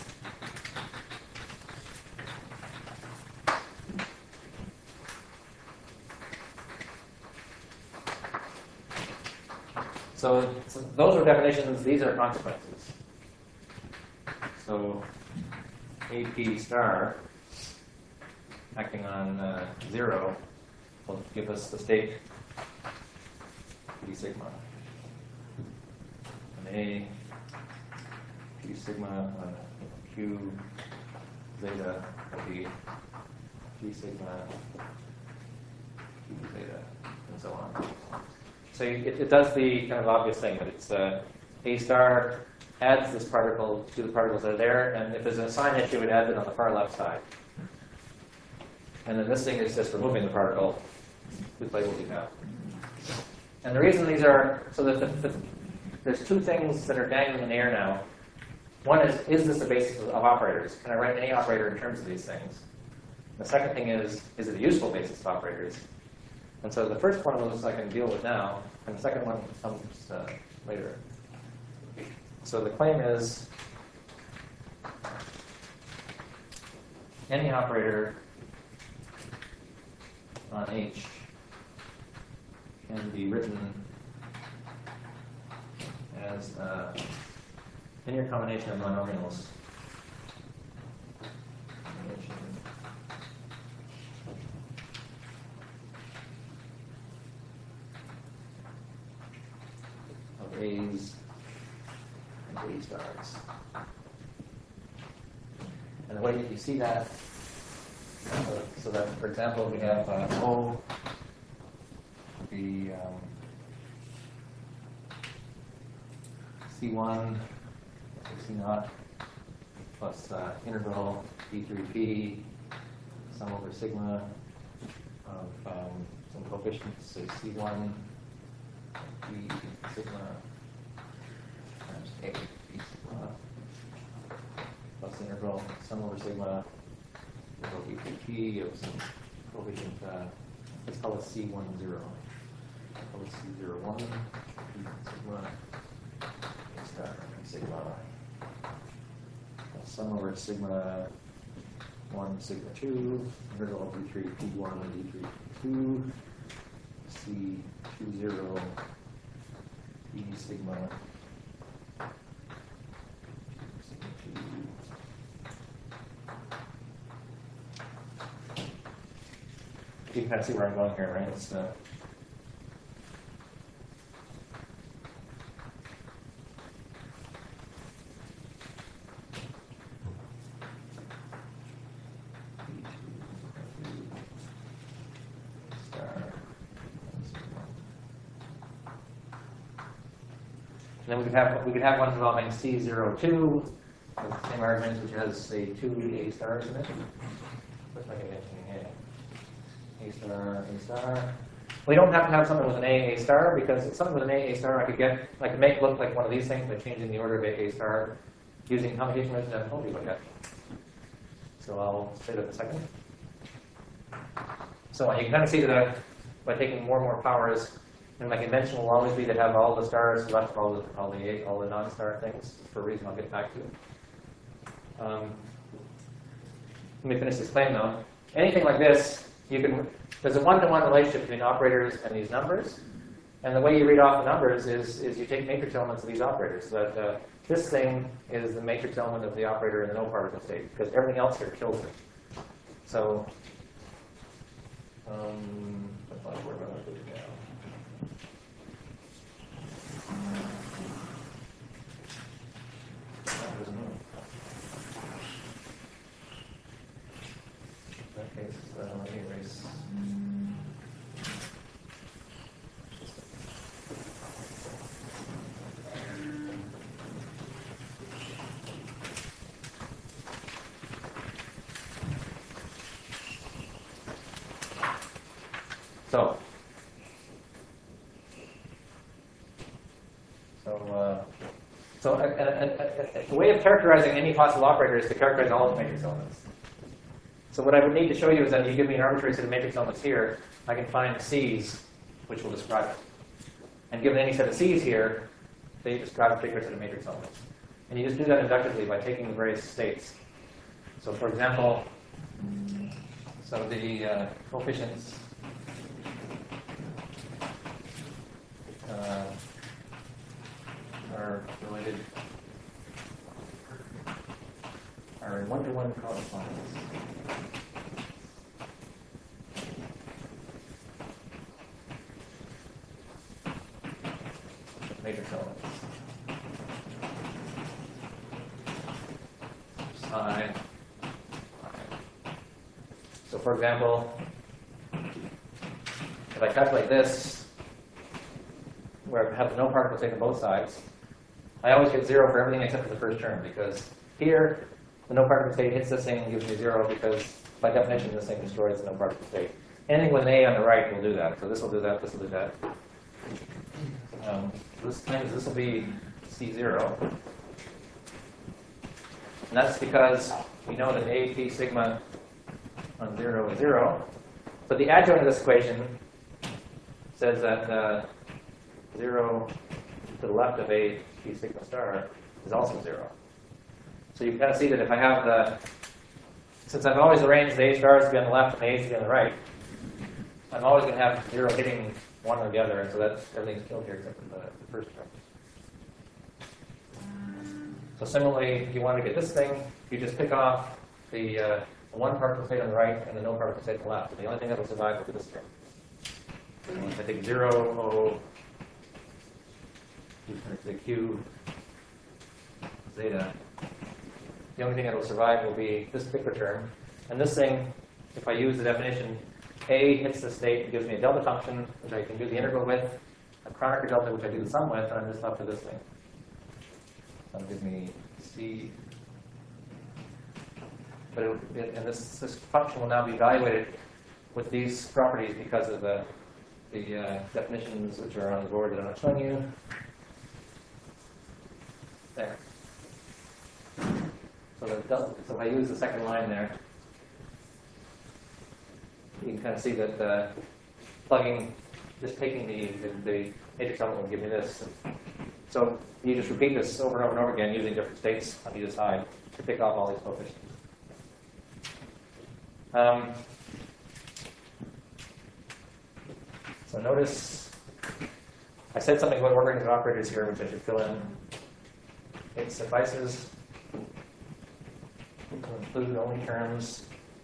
So, so those are definitions, these are consequences. So A P star acting on uh, zero will give us the state P sigma. And A P sigma on Q zeta will be P sigma Q zeta, and so on. So it, it does the kind of obvious thing that it's uh, A star adds this particle to the particles that are there, and if there's a sign issue, it adds it on the far left side. And then this thing is just removing the particle whose labels you have. And the reason these are, so that the, the, there's two things that are dangling in the air now. One is, is this a basis of operators? Can I write any operator in terms of these things? The second thing is, is it a useful basis of operators? And so the first one of those I can deal with now, and the second one comes uh, later. So the claim is any operator on H can be written as a linear combination of monomials. Of A's and A stars. And the way that you see that, so, so that, for example, we have uh, O, the um, C one, C naught, plus uh, integral D three P, sum over sigma of um, some coefficients, say C one, D sigma times A D sigma, plus integral sum over sigma of D three P of some coefficient, uh, let's call it C one zero. Call it C zero one, D sigma, A star, D sigma, sum over sigma one, sigma two, integral D three P one, D three P two, C two zero, D sigma, sigma two. You can kind of see where I'm going here, right? It's, uh, And then we could have we could have one involving C zero two, with the same argument, which has say two A stars in it. What's my convention? A star, A star. We don't have to have something with an A, A star, because it's something with an A, A star I could get, I could make look like one of these things by changing the order of A, A star using computation methods I've told you about yet. So I'll say that in a second. So you can kind of see that I, by taking more and more powers, and my convention will always be to have all the stars left for all the all the all the non-star things for a reason I'll get back to. Um, let me finish this claim though. Anything like this, you can. There's a one-to-one relationship between operators and these numbers, and the way you read off the numbers is is you take matrix elements of these operators. So that uh, this thing is the matrix element of the operator in the no particle state, because everything else here kills it. So. Um, that's not where I'm going to put it down. That doesn't move. In that case, uh, let me erase. So, so, uh, so a, a, a, a way of characterizing any possible operator is to characterize all its matrix elements. So what I would need to show you is that you give me an arbitrary set of matrix elements here, I can find C's, which will describe it. And given any set of C's here, they describe a particular set of matrix elements. And you just do that inductively by taking the various states. So for example, so the uh, coefficients Uh, are related, are in one-to-one correspondence. Matrix elements. Psi. So for example, if I calculate this, where I have the no particle state on both sides, I always get zero for everything except for the first term, because here, the no particle state hits this thing and gives me zero, because by definition, this thing destroys the no particle state. Anything with an A on the right will do that. So this will do that, this will do that. Um, this times this will be C zero. And that's because we know that A P sigma on zero is zero. But the adjoint of this equation says that uh, zero to the left of A P sigma star is also zero. So you can kind of see that if I have the, since I've always arranged the A stars to be on the left and the A's to be on the right, I'm always going to have zero hitting one or the other, and so that's everything's killed here except for the, the first term. So similarly, if you want to get this thing, you just pick off the uh, one particle state on the right and the no particle state on the left. And the only thing that will survive will be this term. I take zero, O, the Q, zeta. The only thing that will survive will be this particular term. And this thing, if I use the definition, A hits the state, it gives me a delta function, which I can do the integral with, a Kronecker delta, which I do the sum with, and I'm just left with this thing. That'll give me C. But it, it, and this, this function will now be evaluated with these properties because of the, the uh, definitions which are on the board that I'm not showing you. There. So, the, so if I use the second line there, you can kind of see that uh, plugging, just taking the, the, the matrix element will give me this. So you just repeat this over and over and over again using different states on either side to pick off all these coefficients. Um, so notice I said something about ordering the operators here, which I should fill in. It suffices to include only terms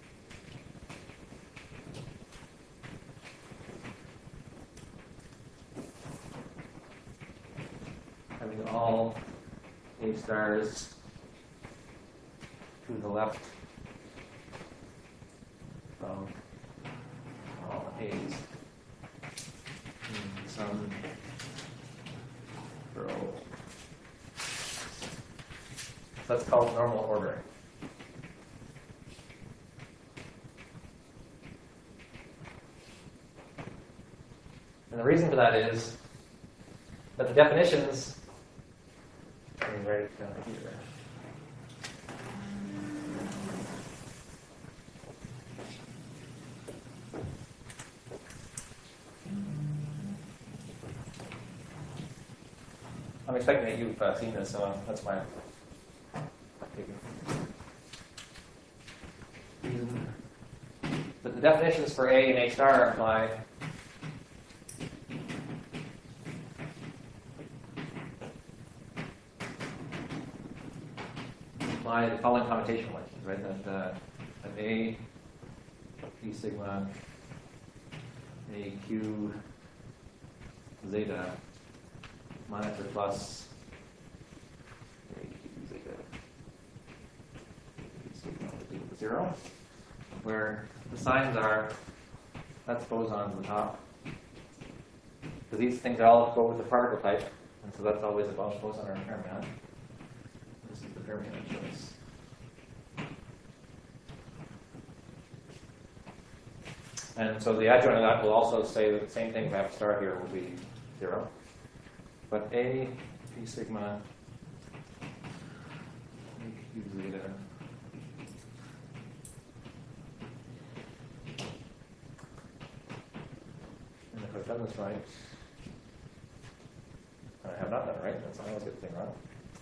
having all A stars to the left of all A's in some for O. That's called normal ordering. And the reason for that is that the definitions, let me write it down here. I'm expecting that you've uh, seen this, so that's why I'm taking it. But the definitions for A and A star apply apply the following commutation relations, right? That, uh, that A P sigma A Q zeta minus or plus A Q zeta P sigma is equal to zero, where the signs are, that's boson on the top. So these things all go with the particle type, and so that's always a boson or a fermion. This is the fermion of choice. And so the adjoint of that will also say that the same thing if I have a star here will be zero. But A P sigma A Q zeta and if I've done this right, I have not done it right, that's I always get the thing wrong.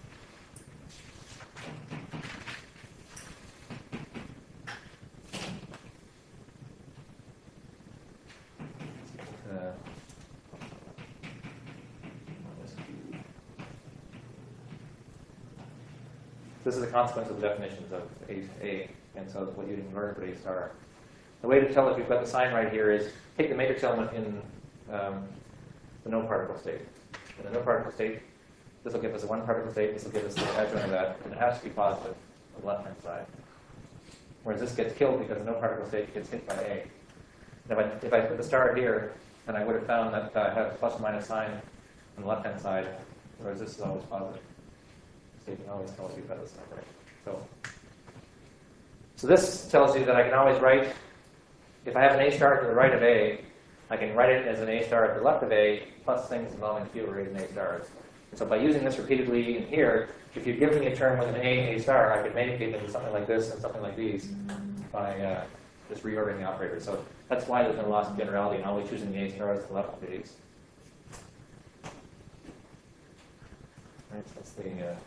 Uh, This is a consequence of the definitions of A, A, and so what you'd learn for A star. The way to tell if you've got the sign right here is take the matrix element in um, the no particle state. In the no particle state, this will give us a one particle state, this will give us the adjoint of that, and it has to be positive on the left-hand side. Whereas this gets killed because the no particle state gets hit by A. And if I, if I put the star here, then I would have found that I have a plus or minus sign on the left-hand side, whereas this is always positive. So you can always tell if you've got this stuff right. So, so this tells you that I can always write, if I have an A star to the right of A, I can write it as an A star to the left of A, plus things involving Q are raised in A stars. And so by using this repeatedly in here, if you give me a term with an A, A star, I could manipulate them to something like this and something like these by uh, just reordering the operator. So that's why there's no loss of generality in always choosing the A stars to the left of these. Right, so that's the uh,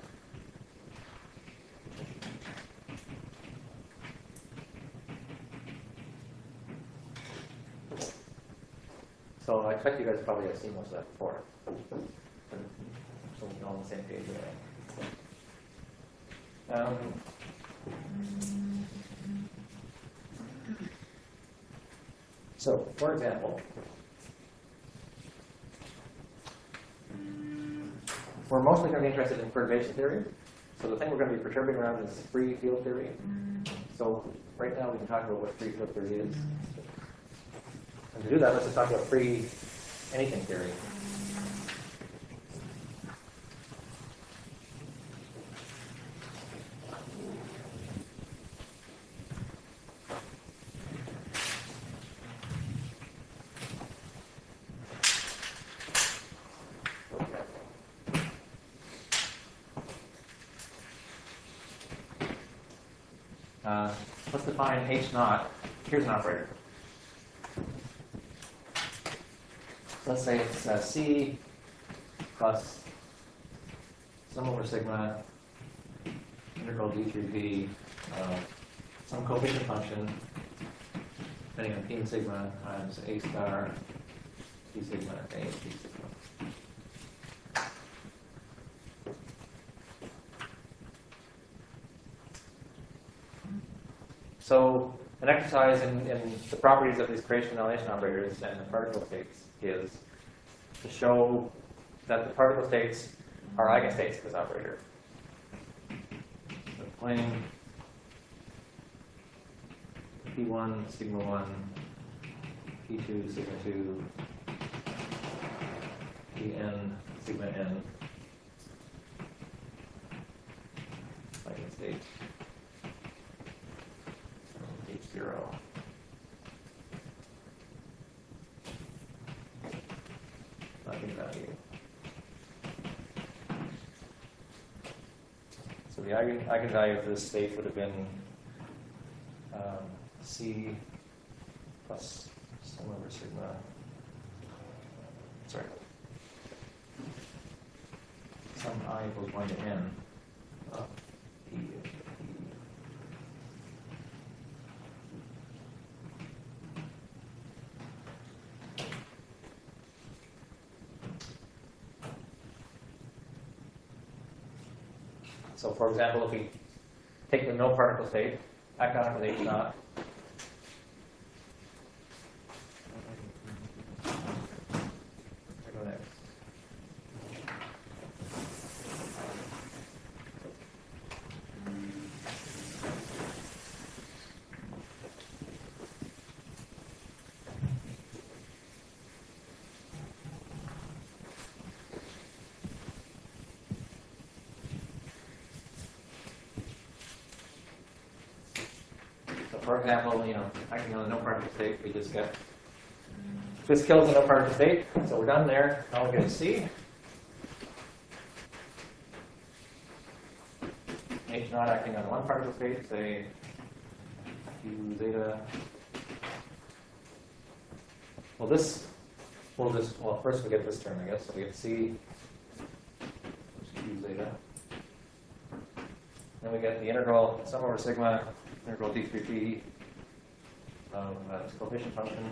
So I expect you guys probably have seen most of that before. So we're all on the same page there. Um, so, for example, we're mostly going to be interested in perturbation theory. So the thing we're going to be perturbing around is free field theory. So right now we can talk about what free field theory is. And to do that, let's just talk about free anything theory. Uh, let's define H naught. Here's an operator. Let's say it's uh, C plus sum over sigma integral d through p of some coefficient function depending on p and sigma times a star p sigma a p sigma. So an exercise in, in the properties of these creation annihilation operators and the particle states is to show that the particle states are eigenstates of this operator. So plane P one, sigma one, P two, sigma two, Pn, sigma n, eigenstate. H zero. Eigenvalue. So the eigen, eigenvalue for this state would have been um, C plus sum over sigma. Sorry. Some I equals one to n of P. So for example, if we take the no particle state, act on it with H naught, go next. For example, you know, acting on a no particle state, we just get this kills the no particle state, so we're done there. Now we'll get a C. H naught acting on one particle state, say Q zeta. Well, this we'll just well first we get this term, I guess. So we get C, which is Q zeta. Then we get the integral sum over sigma. Integral d through p of uh, this coefficient function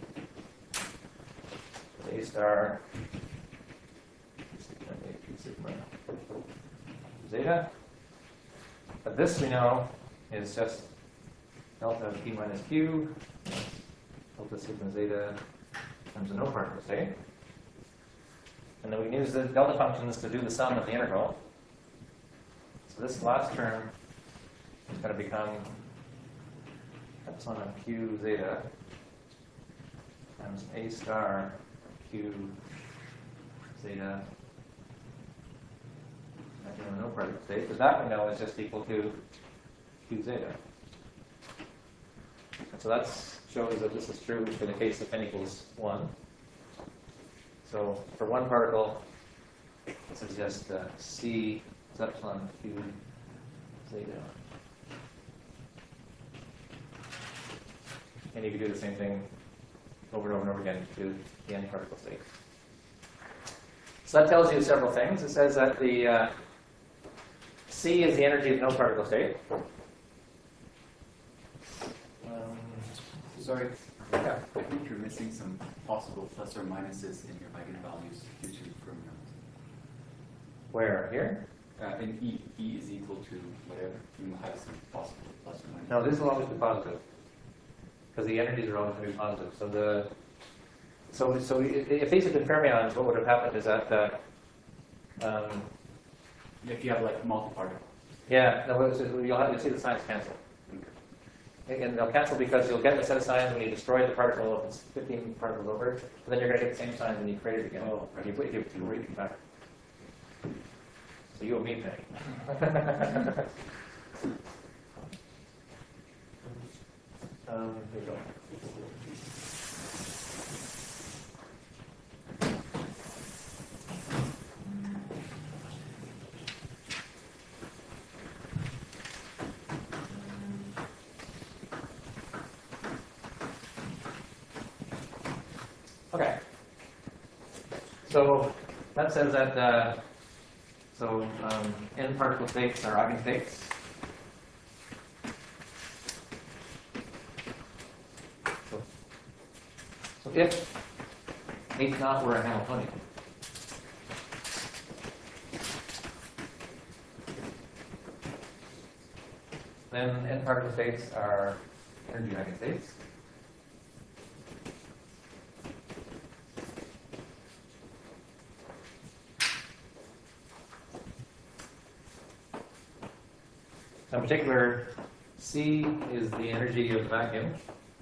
with a star sigma a p sigma zeta. But this we know is just delta of p minus q, delta sigma zeta times the no particle state. And then we can use the delta functions to do the sum of the integral. So this last term is going to become epsilon of q zeta times a star q zeta acting on no particle state. But that we know is just equal to q zeta. And so that shows that this is true for the case of n equals one. So for one particle, this is just uh, c epsilon q zeta. And you can do the same thing over and over and over again to the n particle state. So that tells you several things. It says that the uh, C is the energy of no particle state. Um, Sorry, Yeah. I think you're missing some possible plus or minuses in your eigenvalues due to fermions. Where? Here? Uh, in E, E is equal to whatever, you have some possible plus or minus. No, this will always be positive. Because the energies are always going to be positive. So the so so i- if these had been fermions, what would have happened is that uh, um, If you have like multi-particle. yeah, no, it's- you'll have, you'll see the signs cancel. And they'll cancel because you'll get a set of signs when you destroy the particle, if it's fifteen particles over, but then you're going to get the same signs when you create it again. Oh, If you put if you, if you read it back. So you and me thing. um, here we go. Okay. So that says that uh, so um, n particle states are eigenstates. So, so if H naught were a Hamiltonian, then n particle states are energy eigenstates. In particular, C is the energy of the vacuum.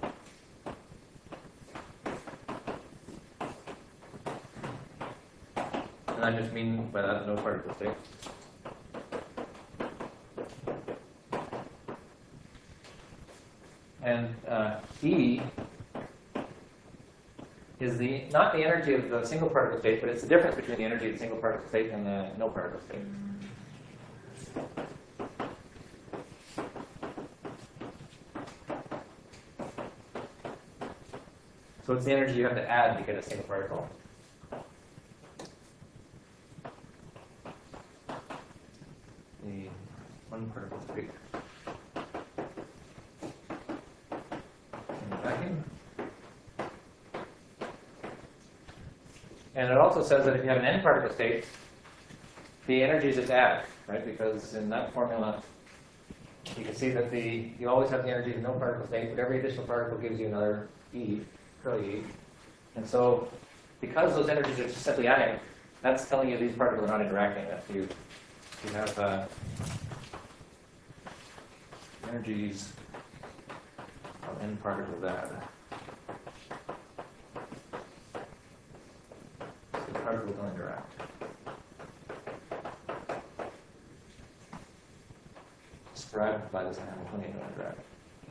And I just mean by that no particle state. And uh, E is the not the energy of the single particle state, but it's the difference between the energy of the single particle state and the no particle state. So it's the energy you have to add to get a single particle. The one particle state in the vacuum. And it also says that if you have an n particle state, the energy just add, right? Because in that formula, you can see that the you always have the energy of no particle state, but every additional particle gives you another E. Curly E. And so, because those energies are just simply adding, that's telling you these particles are not interacting. That you, you have uh, energies of n particles add. So the particles don't interact. Described by this Hamiltonian don't interact.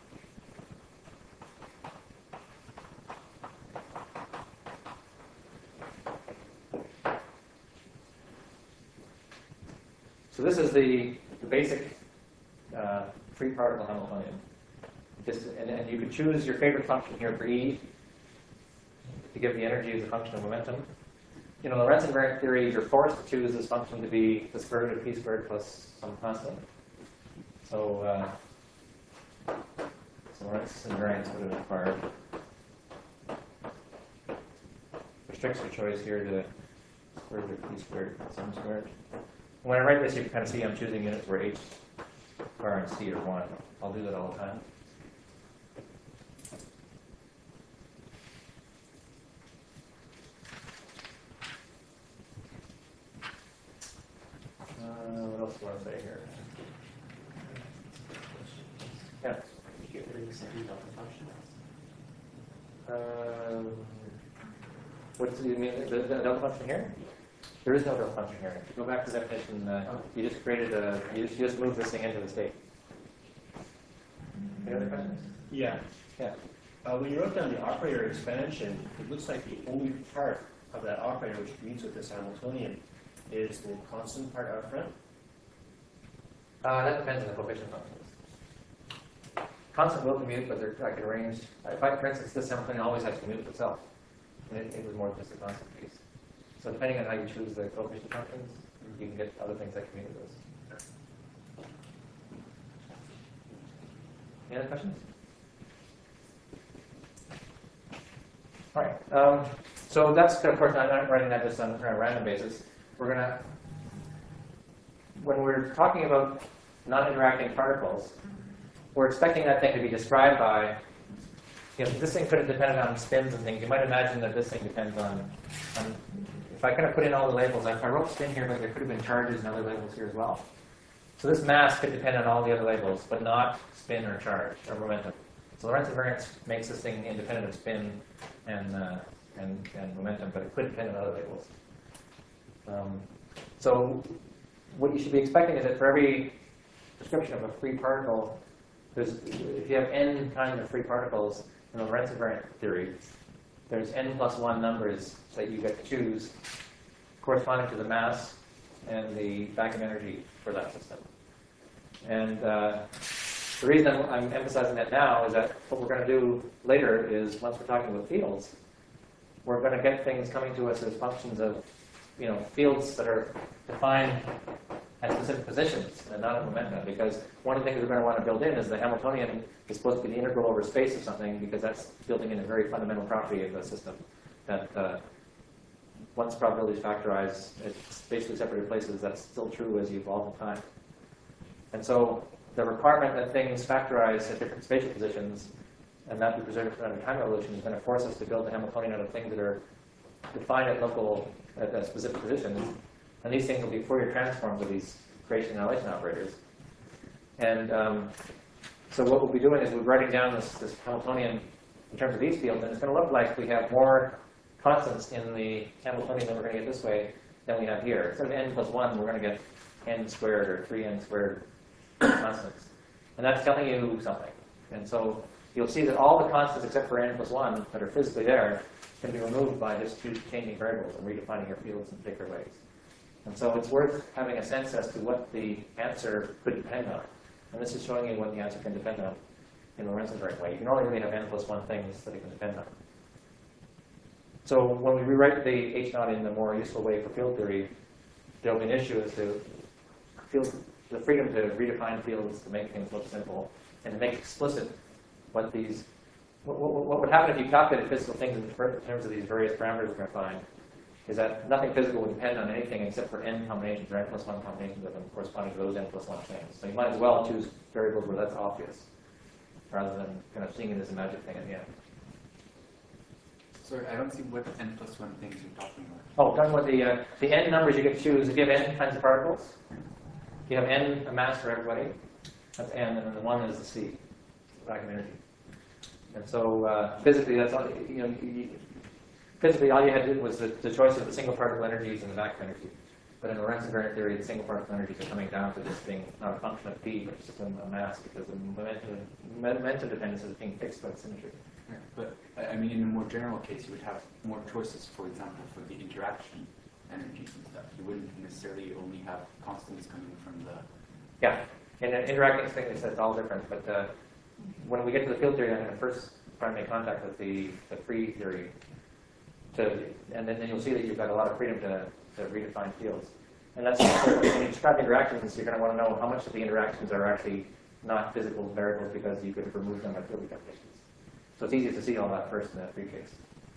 So this is the, the basic uh, free particle Hamiltonian. Just, and, and you could choose your favorite function here for E to give the energy as a function of momentum. You know, in Lorentz invariant theory, you're forced to choose this function to be the square root of p squared plus some constant. So, uh, so Lorentz invariance would have required restricts your choice here to square root of p squared plus some squared. When I write this, you can kind of see I'm choosing units where H, R, and C are one. I'll do that all the time. Uh, what else do I want to say here? Yeah. Um, what do you mean? The, the delta function here? There is no delta function here. If you go back to the definition, uh, you just created a, you just, you just moved this thing into the state. Any other questions? Yeah. Yeah. Uh, when you wrote down the operator expansion, it looks like the only part of that operator which meets with this Hamiltonian is the constant part out front. Uh, that depends on the coefficient functions. Constant will commute, but they're, I can arrange. If I, for instance, this Hamiltonian always has to commute with itself. And it, it was more just a constant piece. So depending on how you choose the coefficient functions, you can get other things that commute with those. Any other questions? Um, so that's, of course, I'm not writing that just on a random basis. We're going to, when we're talking about non-interacting particles, we're expecting that thing to be described by, you know, this thing could have depended on spins and things. You might imagine that this thing depends on, on if I kind of put in all the labels, I, I wrote spin here, but there could have been charges and other labels here as well. So this mass could depend on all the other labels, but not spin or charge or momentum. So Lorentz invariance makes this thing independent of spin and, uh, and, and momentum, but it could depend on other labels. Um, so what you should be expecting is that for every description of a free particle, there's, if you have n kinds of free particles in the Lorentz invariant theory, there's n plus one numbers that you get to choose corresponding to the mass and the vacuum energy for that system. And uh, the reason I'm, I'm emphasizing that now is that what we're going to do later is, once we're talking about fields, we're going to get things coming to us as functions of, you know, fields that are defined at specific positions and not at momentum. Because one of the things we're going to want to build in is the Hamiltonian is supposed to be the integral over space of something, because that's building in a very fundamental property of the system that uh, once probability is factorized, it's basically separated places. That's still true as you evolve in time. And so the requirement that things factorize at different spatial positions and that be preserved under time evolution is going to force us to build the Hamiltonian out of things that are defined at local, at, at specific positions. And these things will be Fourier transforms of these creation and annihilation operators. And um, so what we'll be doing is we're writing down this, this Hamiltonian in terms of these fields, and it's going to look like we have more constants in the Hamiltonian that we're going to get this way than we have here. Instead of n plus one, we're going to get n squared or three n squared constants. And that's telling you something. And so you'll see that all the constants except for n plus one that are physically there can be removed by just two changing variables and redefining your fields in particular ways. And so it's worth having a sense as to what the answer could depend on. And this is showing you what the answer can depend on in the Lorentz invariant way. You can only really have n plus one things that it can depend on. So when we rewrite the H naught in a more useful way for field theory, there'll be an issue as to field, the freedom to redefine fields to make things look simple and to make explicit what these, what, what, what would happen if you calculated physical things in terms of these various parameters we're going to find, is that nothing physical would depend on anything except for n combinations or n plus one combinations of them corresponding to those n plus one things. So you might as well choose variables where that's obvious, rather than kind of seeing it as a magic thing at the end. Sorry, I don't see what n plus one things you're talking about. Oh, talking about the, uh, the n numbers you get to choose. If you have n kinds of particles, you have n, a mass for everybody. That's n, and then the one is the c, vacuum energy. And so uh, physically, that's all, you know, you, physically all you had to do was the, the choice of the single particle energies and the vacuum energy. But in the Lorentz invariant theory, the single particle energies are coming down to this being not a function of p, but just a, a mass, because the momentum, momentum dependence is being fixed by the symmetry. Yeah, but I I mean, in a more general case, you would have more choices, for example, for the interaction energies and stuff. You wouldn't necessarily only have constants coming from the... Yeah, in an interacting thing, it's all different. But uh, when we get to the field theory, I'm going to first try to make contact with the, the free theory. To, and then, then you'll see that you've got a lot of freedom to, to redefine fields. And that's when you describe interactions, you're going to want to know how much of the interactions are actually not physical variables because you could have removed them by field definitions. So it's easy to see all that first in that free case.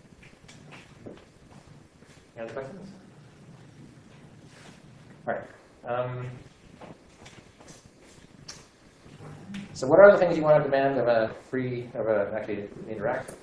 Any other questions? All right. Um, so what are the things you want to demand of a free, of a, actually, interactions?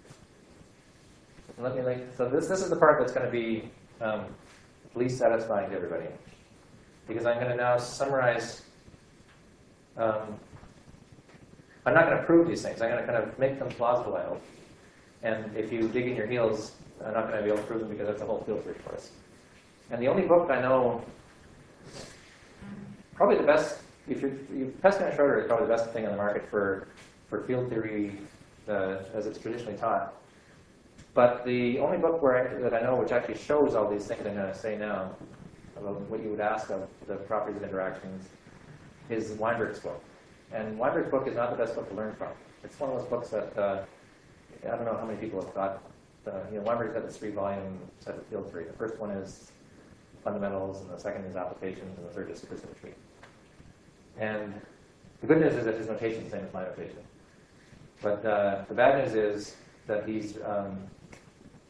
Let me like, so this, this is the part that's going to be um, least satisfying to everybody. Because I'm going to now summarize, um, I'm not going to prove these things. I'm going to kind of make them plausible, I hope. And if you dig in your heels, I'm not going to be able to prove them because that's a whole field theory course. And the only book I know, probably the best, if you're, you, Peskin and Schroeder is probably the best thing on the market for, for field theory uh, as it's traditionally taught. But the only book where I, that I know which actually shows all these things I'm going to say now, about what you would ask of the properties of interactions, is Weinberg's book. And Weinberg's book is not the best book to learn from. It's one of those books that, uh, I don't know how many people have got. Uh, you know, Weinberg's got this three-volume set of field theory. The first one is fundamentals, and the second is applications, and the third is supersymmetry. And the good news is that his notation is the same as my notation. But uh, the bad news is that he's um,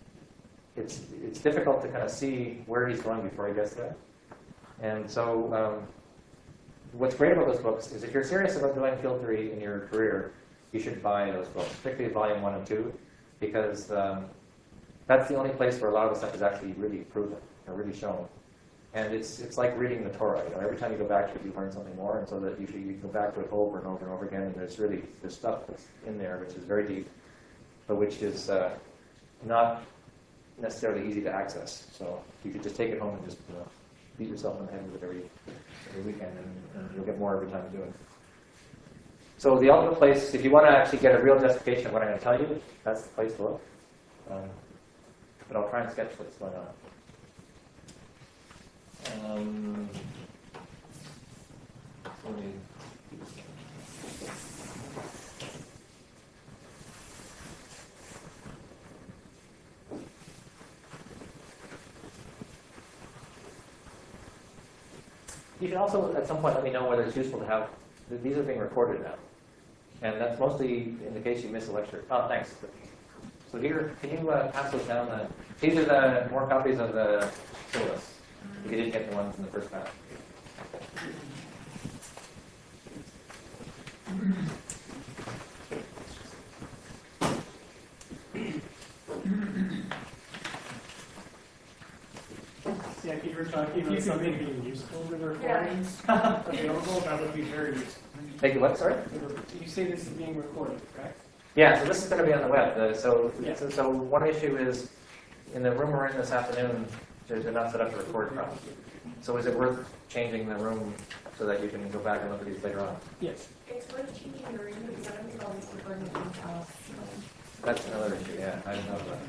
it's, it's difficult to kind of see where he's going before he gets there. And so um, what's great about those books is if you're serious about doing field theory in your career, you should buy those books, particularly volume one and two, because um, that's the only place where a lot of the stuff is actually really proven or really shown. And it's it's like reading the Torah. You know, every time you go back to it, you learn something more, and so that usually you go back to it over and over and over again. And there's really there's stuff that's in there which is very deep, but which is uh, not necessarily easy to access. So you could just take it home and just you know, beat yourself in the head with it every every weekend, and, and you'll get more every time you do it. So the ultimate place, if you want to actually get a real justification of what I'm going to tell you, that's the place to look. Um, but I'll try and sketch what's going on. Um, so let me do this one. You can also, at some point, let me know whether it's useful to have, these are being recorded now. And that's mostly in the case you miss a lecture. Oh, thanks. So here, can you uh, pass those down? The, these are the more copies of the syllabus. If you didn't get the ones in the first batch. Yeah, if you were talking about something being useful with the recordings available, that would be very useful. Thank you. What? Sorry? You say this is being recorded, correct? Yeah. So this is going to be on the web. Uh, so, Yeah. so, so one issue is in the room we're in this afternoon. They're not set up to record from. So is it worth changing the room so that you can go back and look at these later on? Yes. It's worth changing the room because I don't think all these recording things else. That's another issue. Yeah, I know that.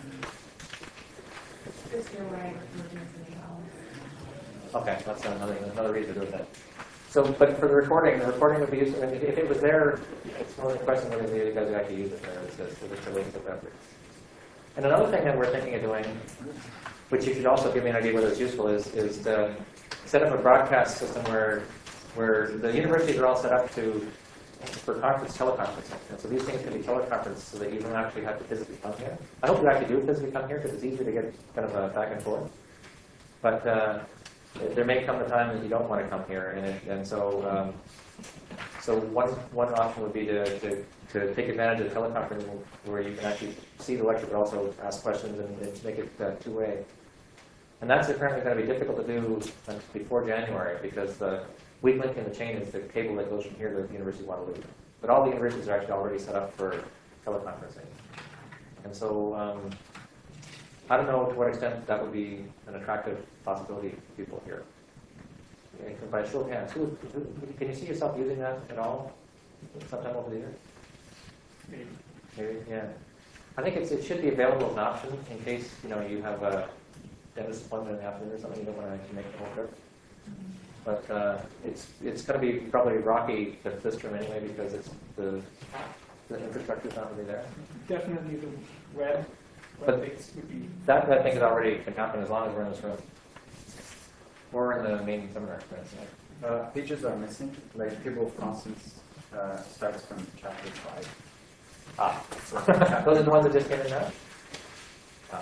Just your way of looking at something else. Okay, that's another another reason to do that. So, but for the recording, the recording would be useful. If, if it was there, it's more the question whether you guys would actually use it there. It's just, it's a waste of effort. And another thing that we're thinking of doing, which you should also give me an idea whether it's useful, is is to set up a broadcast system where where the universities are all set up to for conference teleconferencing. And so these things can be teleconferenced so that you don't actually have to physically come here. I hope you actually do physically come here because it's easier to get kind of a back and forth. But uh, there may come a time that you don't want to come here, and it, and so um, so one one option would be to, to to take advantage of teleconferencing where you can actually see the lecture but also ask questions and, and make it uh, two-way. And that's apparently going to be difficult to do before January because the weak link in the chain is the cable that goes from here to the University of Waterloo. But all the universities are actually already set up for teleconferencing. And so um, I don't know to what extent that would be an attractive possibility for people here. Yeah, by show of hands, who, who, can you see yourself using that at all sometime over the year? Maybe. Maybe, yeah. I think it's, it should be available as an option in case you know you have a dentist appointment in the afternoon or something. You don't want to actually make the whole trip. But uh, it's it's going to be probably rocky to this term anyway because it's the the infrastructure is not really there. Definitely the web, But web-based would be. That I think is already can happen as long as we're in this room or in the main seminar experience. Yeah. Uh, pages are missing, like Table of Constants uh, starts from chapter five. Ah, those are the ones that just came in now? Ah.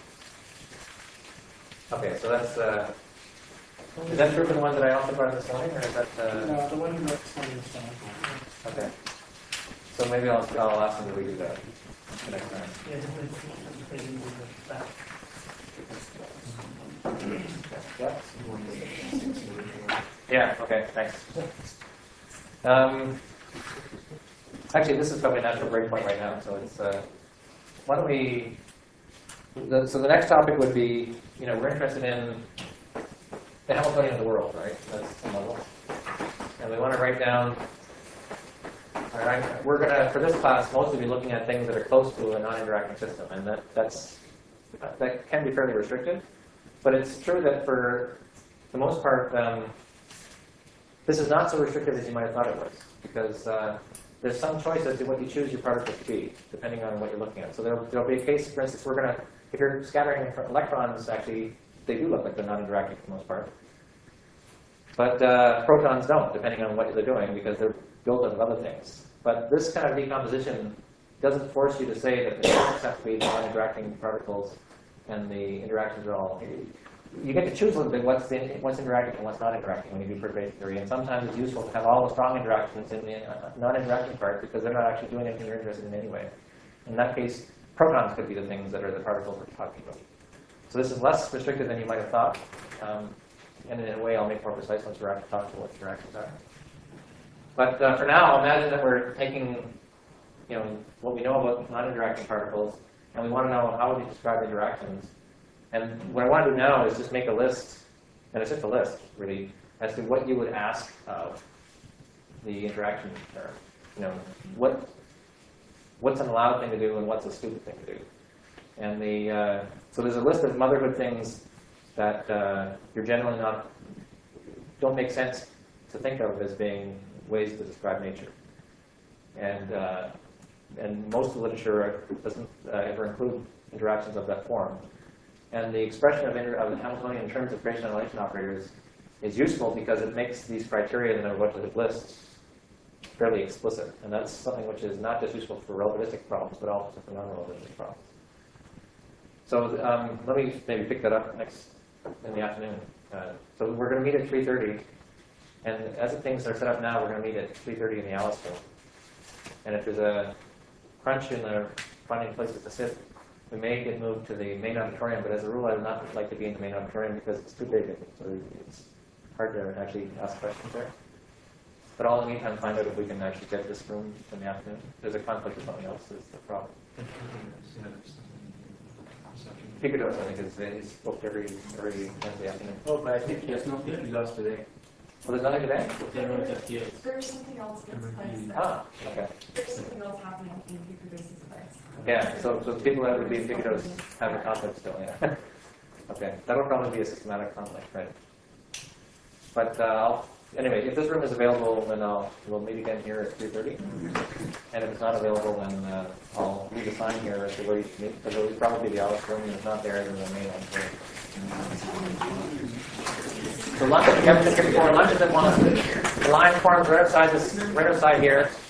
Okay, so that's, uh, is that true for the one that I also brought in this morning, or is that, uh, No, the one you wrote this morning is fine. okay. So maybe I'll, I'll ask them to redo that the next time. Yeah, definitely. They didn't do that. Yeah? Yeah, okay, thanks. Um, actually, this is probably a natural breakpoint right now, so it's, uh, why don't we, the, so the next topic would be, you know, we're interested in the Hamiltonian of the world, right? That's the model. And we want to write down, all right, we're going to, for this class, mostly be looking at things that are close to a non-interacting system, and that, that's, that can be fairly restricted. But it's true that for the most part, um, this is not so restrictive as you might have thought it was, because uh, there's some choice as to what you choose your particle to be, depending on what you're looking at. So there'll, there'll be a case, for instance, we're going to, if you're scattering electrons, actually, they do look like they're non-interacting for the most part. But uh, protons don't, depending on what they're doing, because they're built of other things. But this kind of decomposition doesn't force you to say that the quarks have to be non-interacting particles and the interactions are all, you get to choose a little bit what's, in, what's interacting and what's not interacting when you do pervasive theory. And sometimes it's useful to have all the strong interactions in the uh, non-interacting part because they're not actually doing anything you're interested in anyway. In that case, protons could be the things that are the particles we're talking about. So this is less restricted than you might have thought. Um, and in a way, I'll make more precise once we're actually talking about what interactions are. But uh, for now, imagine that we're taking, you know, what we know about non-interacting particles, and we want to know how would you describe interactions. And what I want to do now is just make a list, and it's just a list, really, as to what you would ask of the interaction term. You know, what what's an allowed thing to do and what's a stupid thing to do. And the uh, so there's a list of motherhood things that uh, you're generally not don't make sense to think of as being ways to describe nature. And uh, and most of the literature doesn't uh, ever include interactions of that form. And the expression of, inter of the Hamiltonian in terms of creation annihilation operators is useful because it makes these criteria that I'm about to list fairly explicit. And that's something which is not just useful for relativistic problems, but also for non-relativistic problems. So um, let me maybe pick that up next in the afternoon. Uh, so we're going to meet at three thirty. And as the things are set up now, we're going to meet at three thirty in the Aliceville. And if there's a crunch in the finding places to sit, we may get moved to the main auditorium, but as a rule, I would not like to be in the main auditorium because it's too big. So it's hard to actually ask questions there. But all in the meantime, find out if we can actually get this room in the afternoon. There's a conflict with something else is the problem. Picados, I think, is, is booked every, every Wednesday afternoon. Oh, but I think there's no Picados today. Well, there's nothing today? There's something else that's place. Ah, okay. There's something else happening in Picados' place. Yeah, so, so the people that would be in Picados have a conflict still, yeah. Okay, that'll probably be a systematic conflict, right? But uh, I'll, anyway, if this room is available, then I'll, we'll meet again here at three thirty. And if it's not available, then uh, I'll leave a sign here as to where you can meet, because it'll probably be the Alice room, and if it's not there, then the main one. So lunch, we haven't been here before, lunch is at one. The line forms right outside this, right outside here.